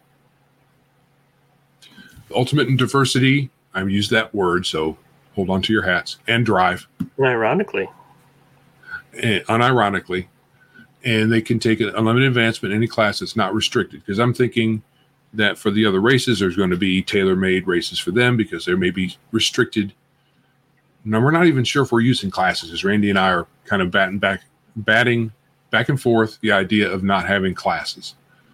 Ultimate in diversity. I've used that word, so hold on to your hats. And drive. Ironically. And unironically. And they can take an unlimited advancement in any class that's not restricted. Because I'm thinking that for the other races, there's going to be tailor-made races for them because there may be restricted. Now, we're not even sure if we're using classes, as Randy and I are kind of batting back, batting back and forth the idea of not having classes.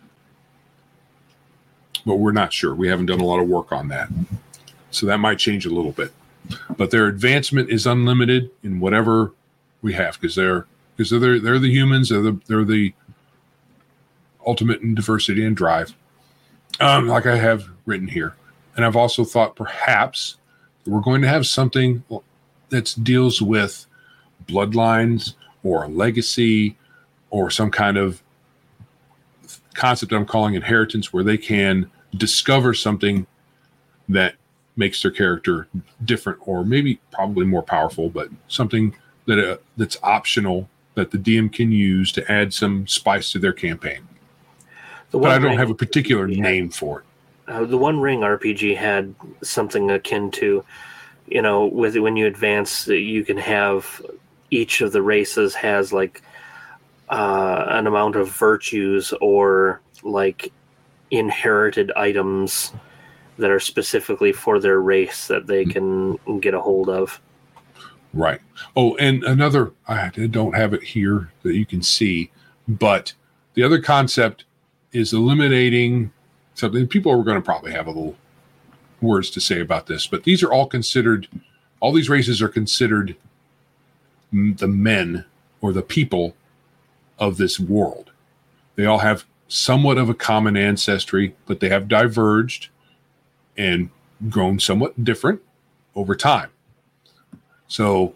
But we're not sure. We haven't done a lot of work on that. So that might change a little bit. But their advancement is unlimited in whatever we have because they're because they're they're the humans, they're the they're the ultimate in diversity and drive. Um, like I have written here. And I've also thought perhaps we're going to have something that deals with bloodlines or a legacy or some kind of concept I'm calling inheritance, where they can discover something that makes their character different, or maybe probably more powerful, but something that uh, that's optional that the D M can use to add some spice to their campaign. The but I don't have a particular name had, for it. Uh, the One Ring R P G had something akin to, you know, with when you advance, you can have each of the races has like uh, an amount of virtues or like inherited items that are specifically for their race that they can get a hold of. Right. Oh, and another, I don't have it here that you can see, but the other concept is eliminating something. People are going to probably have a little words to say about this, but these are all considered, all these races are considered the men or the people of this world. They all have somewhat of a common ancestry, but they have diverged and grown somewhat different over time. So,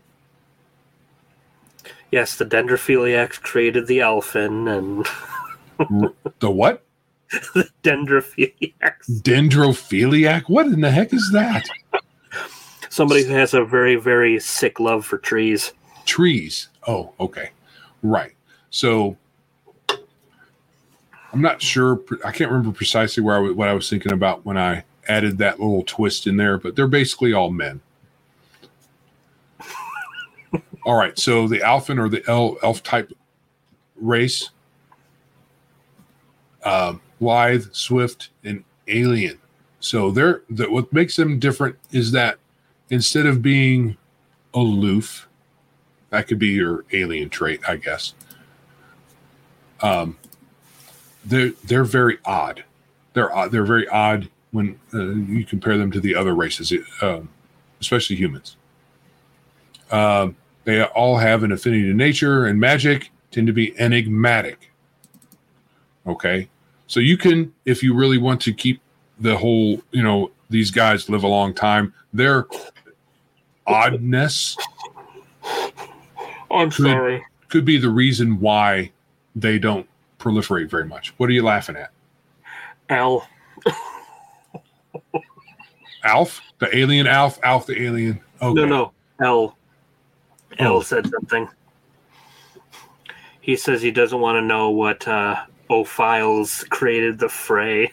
yes, the Dendrophiliacs created the Elfin, and the what? The Dendrophiliacs. Dendrophiliac? What in the heck is that? Somebody who has a very, very sick love for trees. Trees. Oh, okay. Right. So I'm not sure. I can't remember precisely where I was, what I was thinking about when I added that little twist in there, but they're basically all men. All right. So the Alphen or the elf, elf type race, uh, lithe, swift, and alien. So they're the, what makes them different is that instead of being aloof, that could be your alien trait, I guess. Um, they're they're very odd. They're odd. They're very odd when uh, you compare them to the other races, um, especially humans. Um, they all have an affinity to nature and magic. Tend to be enigmatic. Okay, so you can, if you really want to keep the whole, you know, these guys live a long time, their oddness. I'm could, sorry. Could be the reason why they don't proliferate very much. What are you laughing at? Al. Alf? The alien Alf? Alf the alien? Okay. No, no. L. L Oh. said something. He says he doesn't want to know what uh, Ophiles created the Fray.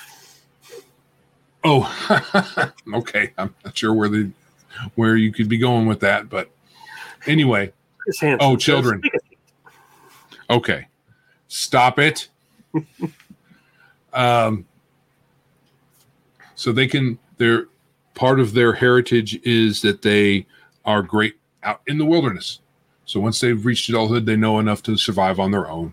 Oh, okay. I'm not sure where the where you could be going with that, but anyway. Oh, children. Okay. Stop it. um, so they can, they're part of their heritage is that they are great out in the wilderness. So once they've reached adulthood, they know enough to survive on their own.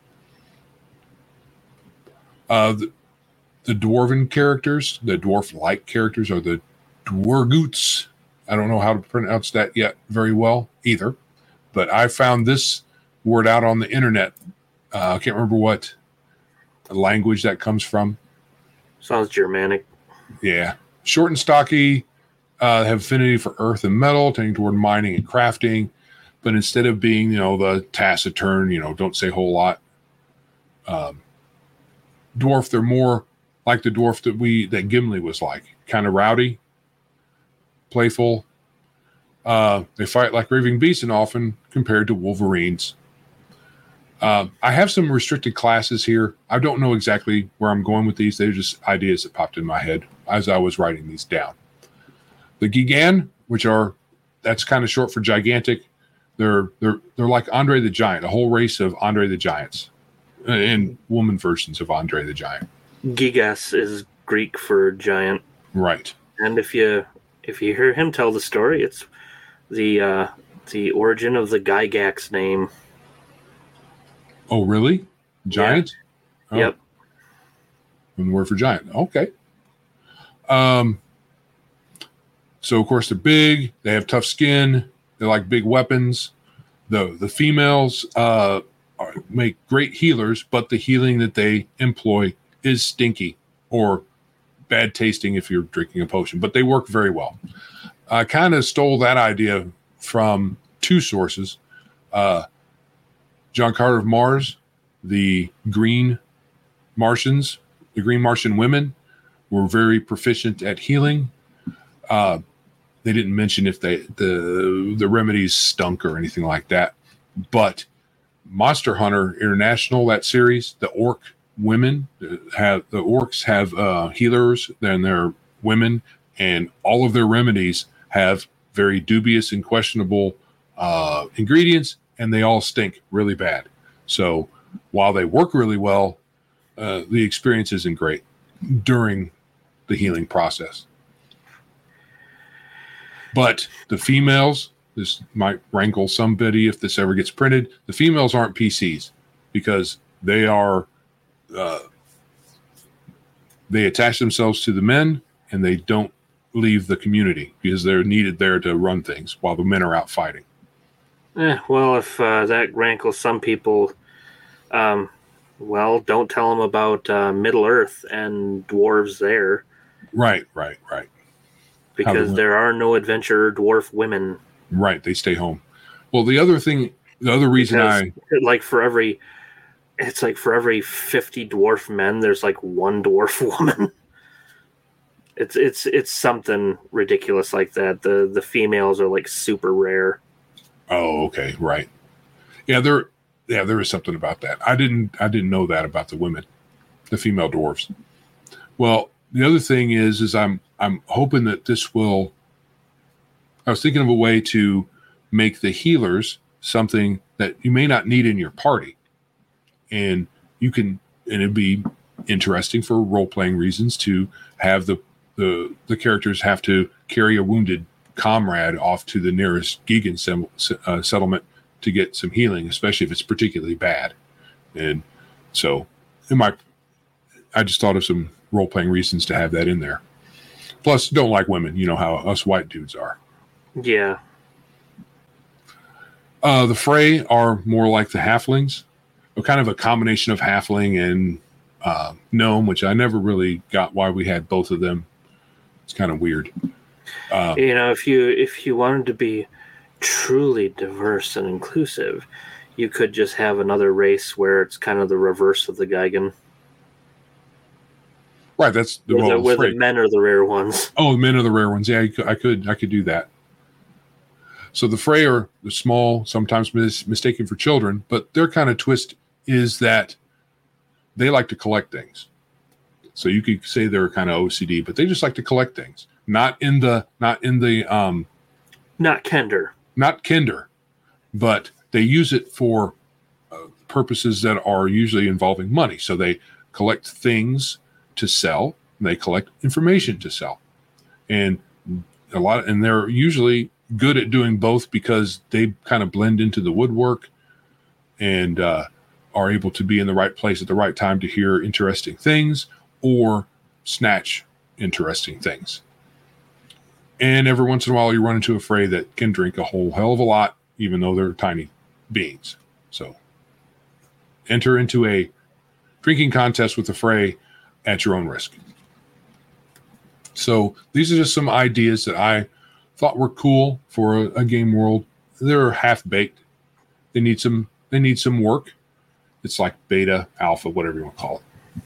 Uh, the, the dwarven characters, the dwarf-like characters are the dwargoots. I don't know how to pronounce that yet very well either. But I found this word out on the internet. Uh, I can't remember what language that comes from. Sounds Germanic. Yeah. Short and stocky, uh, have affinity for earth and metal, tending toward mining and crafting. But instead of being, you know, the taciturn, you know, don't say a whole lot, um, dwarf, they're more like the dwarf that we, that Gimli was like. Kind of rowdy, playful. Uh, they fight like raving beasts and often compared to wolverines. Um, I have some restricted classes here. I don't know exactly where I'm going with these. They're just ideas that popped in my head as I was writing these down. The Gigan, which are, that's kind of short for gigantic. They're they're they're like Andre the Giant, a whole race of Andre the Giants, and woman versions of Andre the Giant. Gigas is Greek for giant, right? And if you if you hear him tell the story, it's the uh, the origin of the Gygax name. Oh, really? Giant? Yeah. Oh. Yep. From the word for giant. Okay. Um. So of course they're big. They have tough skin. They like big weapons. The the females uh, are, make great healers, but the healing that they employ is stinky or bad tasting if you're drinking a potion, but they work very well. I kind of stole that idea from two sources. Uh, John Carter of Mars, the Green Martians, the Green Martian women were very proficient at healing. Uh, they didn't mention if they the the remedies stunk or anything like that, but Monster Hunter International, that series, the orc women have the orcs have uh, healers, then they're women, and all of their remedies have very dubious and questionable uh, ingredients, and they all stink really bad. So while they work really well, uh, the experience isn't great during the healing process. But the females, this might rankle somebody if this ever gets printed, the females aren't P Cs because they are uh, they attach themselves to the men and they don't leave the community because they're needed there to run things while the men are out fighting. Eh, well, if uh, that rankles some people, um, well, don't tell them about uh, Middle Earth and dwarves there. Right, right, right. Because there are no adventure dwarf women. Right, they stay home. Well, the other thing, the other reason because, I... Like for every... It's like for every fifty dwarf men, there's like one dwarf woman. It's it's it's something ridiculous like that. The the females are like super rare. Oh, okay, right. Yeah, there yeah, there is something about that. I didn't I didn't know that about the women, the female dwarves. Well, the other thing is is I'm I'm hoping that this will I was thinking of a way to make the healers something that you may not need in your party. And you can, and it'd be interesting for role-playing reasons to have the, the the characters have to carry a wounded comrade off to the nearest Gigan sem, uh, settlement to get some healing, especially if it's particularly bad. And so, in my, I just thought of some role-playing reasons to have that in there. Plus, don't like women. You know how us white dudes are. Yeah. Uh, the Frey are more like the halflings. Kind of a combination of halfling and uh, gnome, which I never really got why we had both of them. It's kind of weird. Uh, you know, if you if you wanted to be truly diverse and inclusive, you could just have another race where it's kind of the reverse of the Gigan. Right, that's the where, well, the, where the men are the rare ones. Oh, the men are the rare ones. Yeah, I could, I could, I could do that. So the Frey are the small, sometimes mis- mistaken for children, but their kind of twist is that they like to collect things. So you could say they're kind of O C D, but they just like to collect things. Not in the, not in the, um, not Kender, not Kender, but they use it for uh, purposes that are usually involving money. So they collect things to sell, and they collect information to sell, and a lot, and they're usually good at doing both because they kind of blend into the woodwork and uh, are able to be in the right place at the right time to hear interesting things or snatch interesting things. And every once in a while you run into a Frey that can drink a whole hell of a lot, even though they're tiny beings. So enter into a drinking contest with the Frey at your own risk. So these are just some ideas that I thought were cool for a, a game world. They're half baked. They need some. They need some work. It's like beta, alpha, whatever you want to call it.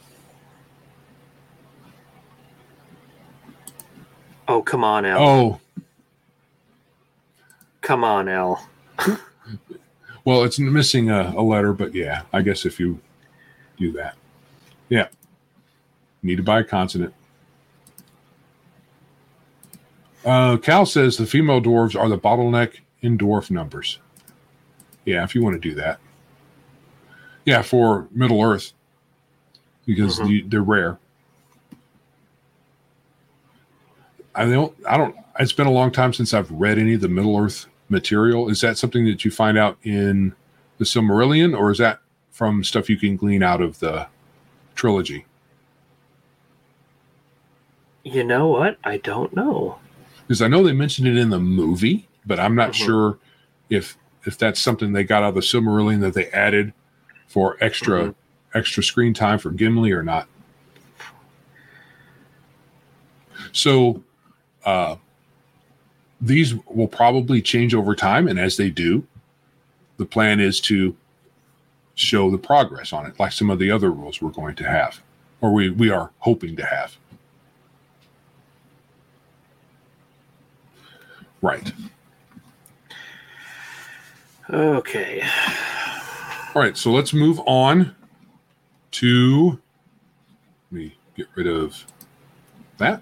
Oh, come on, Al. Oh, come on, Al. Well, it's missing a, a letter, but yeah, I guess if you do that, yeah, need to buy a consonant. Uh, Cal says the female dwarves are the bottleneck in dwarf numbers. Yeah, if you want to do that. Yeah, for Middle Earth, because mm-hmm. the, they're rare. I don't. I don't. It's been a long time since I've read any of the Middle Earth material. Is that something that you find out in the Silmarillion, or is that from stuff you can glean out of the trilogy? You know what? I don't know. Because I know they mentioned it in the movie, but I'm not mm-hmm. sure if if that's something they got out of the Silmarillion that they added for extra mm-hmm. extra screen time for Gimli or not. So uh, these will probably change over time, and as they do, the plan is to show the progress on it, like some of the other rules we're going to have, or we, we are hoping to have. Right. Okay. All right, so let's move on to, let me get rid of that.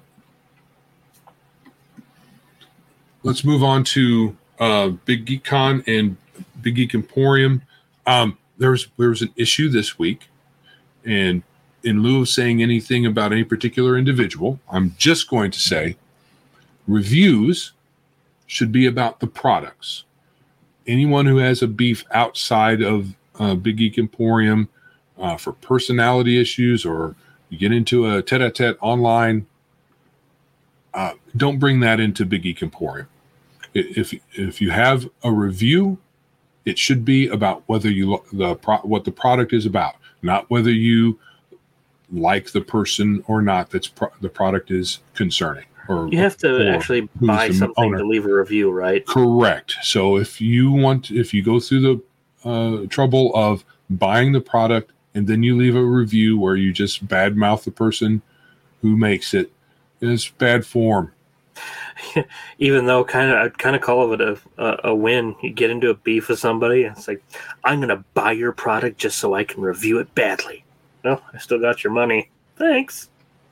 Let's move on to uh, Big Geek Con and Big Geek Emporium. Um, there was, there was an issue this week, and in lieu of saying anything about any particular individual, I'm just going to say reviews should be about the products. Anyone who has a beef outside of uh, Big Geek Emporium uh, for personality issues, or you get into a tete-a-tete online, uh, don't bring that into Big Geek Emporium. If if you have a review, it should be about whether you the pro, what the product is about, not whether you like the person or not. That's pro, the product is concerning. Or, you have to actually buy something owner. to leave a review, right? Correct. So if you want, if you go through the uh, trouble of buying the product and then you leave a review where you just badmouth the person who makes it, it's bad form. Even though kind of, I'd kind of call it a, a a win. You get into a beef with somebody, and it's like, I'm going to buy your product just so I can review it badly. No, I still got your money. Thanks.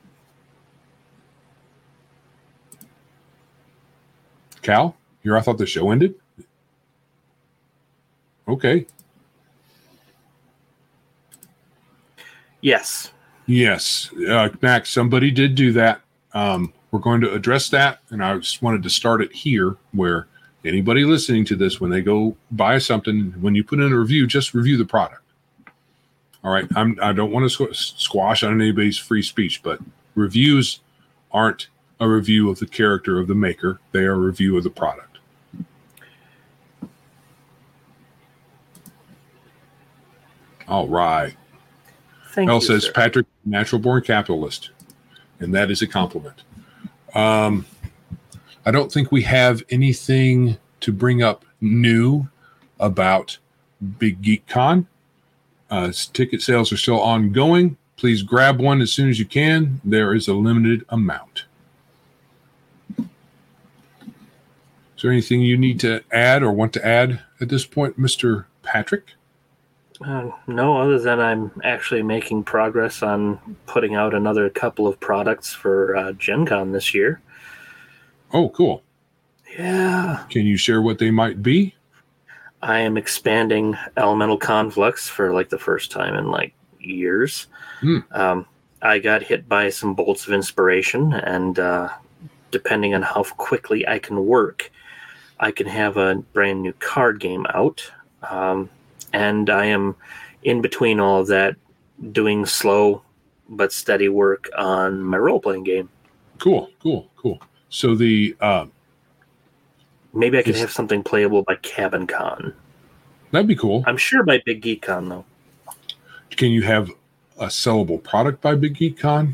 Cal, here I thought the show ended. Okay. Yes. Yes. Uh, Max, somebody did do that. Um, we're going to address that, and I just wanted to start it here where anybody listening to this, when they go buy something, when you put in a review, just review the product. All right. I'm, I don't want to squash on anybody's free speech, but reviews aren't a review of the character of the maker. They are a review of the product. All right. Thank Mel you, says, sir. Patrick, natural born capitalist. And that is a compliment. Um, I don't think we have anything to bring up new about Big Geek Con. Uh, ticket sales are still ongoing. Please grab one as soon as you can. There is a limited amount. Is there anything you need to add or want to add at this point, Mister Patrick? Uh, no, other than I'm actually making progress on putting out another couple of products for uh, Gen Con this year. Oh, cool. Yeah. Can you share what they might be? I am expanding Elemental Conflux for like the first time in like years. Hmm. Um, I got hit by some bolts of inspiration, and uh, depending on how quickly I can work, I can have a brand new card game out. Um, and I am in between all of that doing slow but steady work on my role-playing game. Cool, cool, cool. So the... Uh, Maybe I could this, have something playable by Cabin Con. That'd be cool. I'm sure by Big Geek Con, though. Can you have a sellable product by Big Geek Con?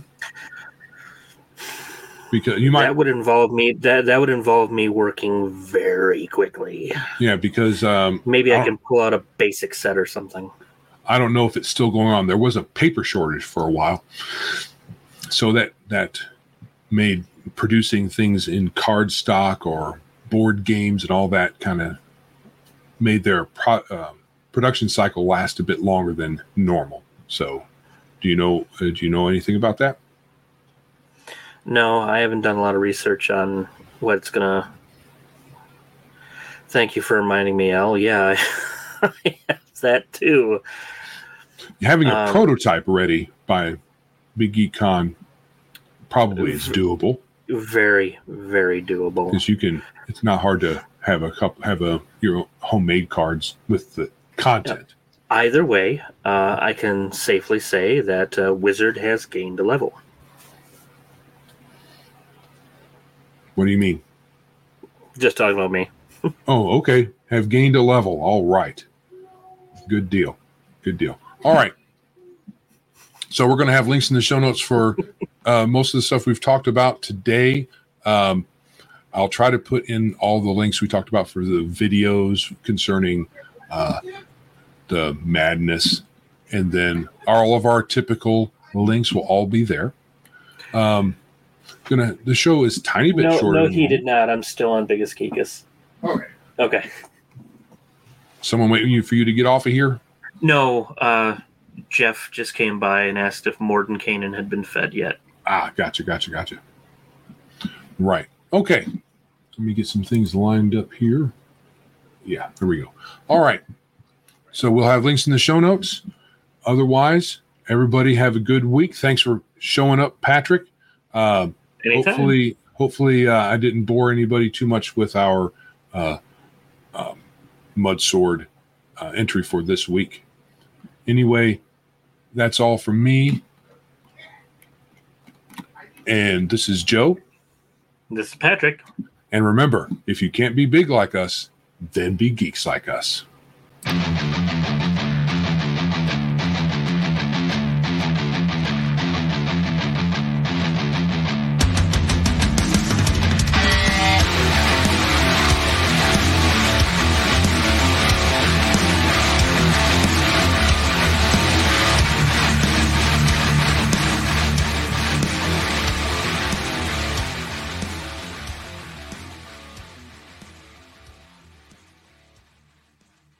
Because you might that would involve me that that would involve me working very quickly. Yeah, because um, maybe I, I can pull out a basic set or something. I don't know if it's still going on. There was a paper shortage for a while, so that that made producing things in card stock or board games and all that kind of made their pro, uh, production cycle last a bit longer than normal. So, do you know uh, do you know anything about that? No, I haven't done a lot of research on what it's gonna. Thank you for reminding me, Al. Yeah, I, I have that too. Having a um, prototype ready by Big Geek Con probably is doable. Very, very doable. Because you can, it's not hard to have a couple, have a your homemade cards with the content. Yep. Either way, uh, I can safely say that uh, Wizard has gained a level. What do you mean? Just talking about me. Oh, okay. Have gained a level. All right. Good deal. Good deal. All right. So we're going to have links in the show notes for uh, most of the stuff we've talked about today. Um, I'll try to put in all the links we talked about for the videos concerning uh, the madness. And then all of our typical links will all be there. Um, gonna the show is tiny bit no, shorter. No, he did not. I'm still on Biggest Geekus. Okay. Okay. Someone waiting for you to get off of here? No, uh, Jeff just came by and asked if Morden Kanan had been fed yet. Ah, gotcha, gotcha, gotcha. Right. Okay. Let me get some things lined up here. Yeah, there we go. All right. So we'll have links in the show notes. Otherwise, everybody have a good week. Thanks for showing up, Patrick. Uh, hopefully, hopefully uh, I didn't bore anybody too much with our uh, um, Mud Sword uh, entry for this week. Anyway, that's all from me. And this is Joe. This is Patrick. And remember, if you can't be big like us, then be geeks like us.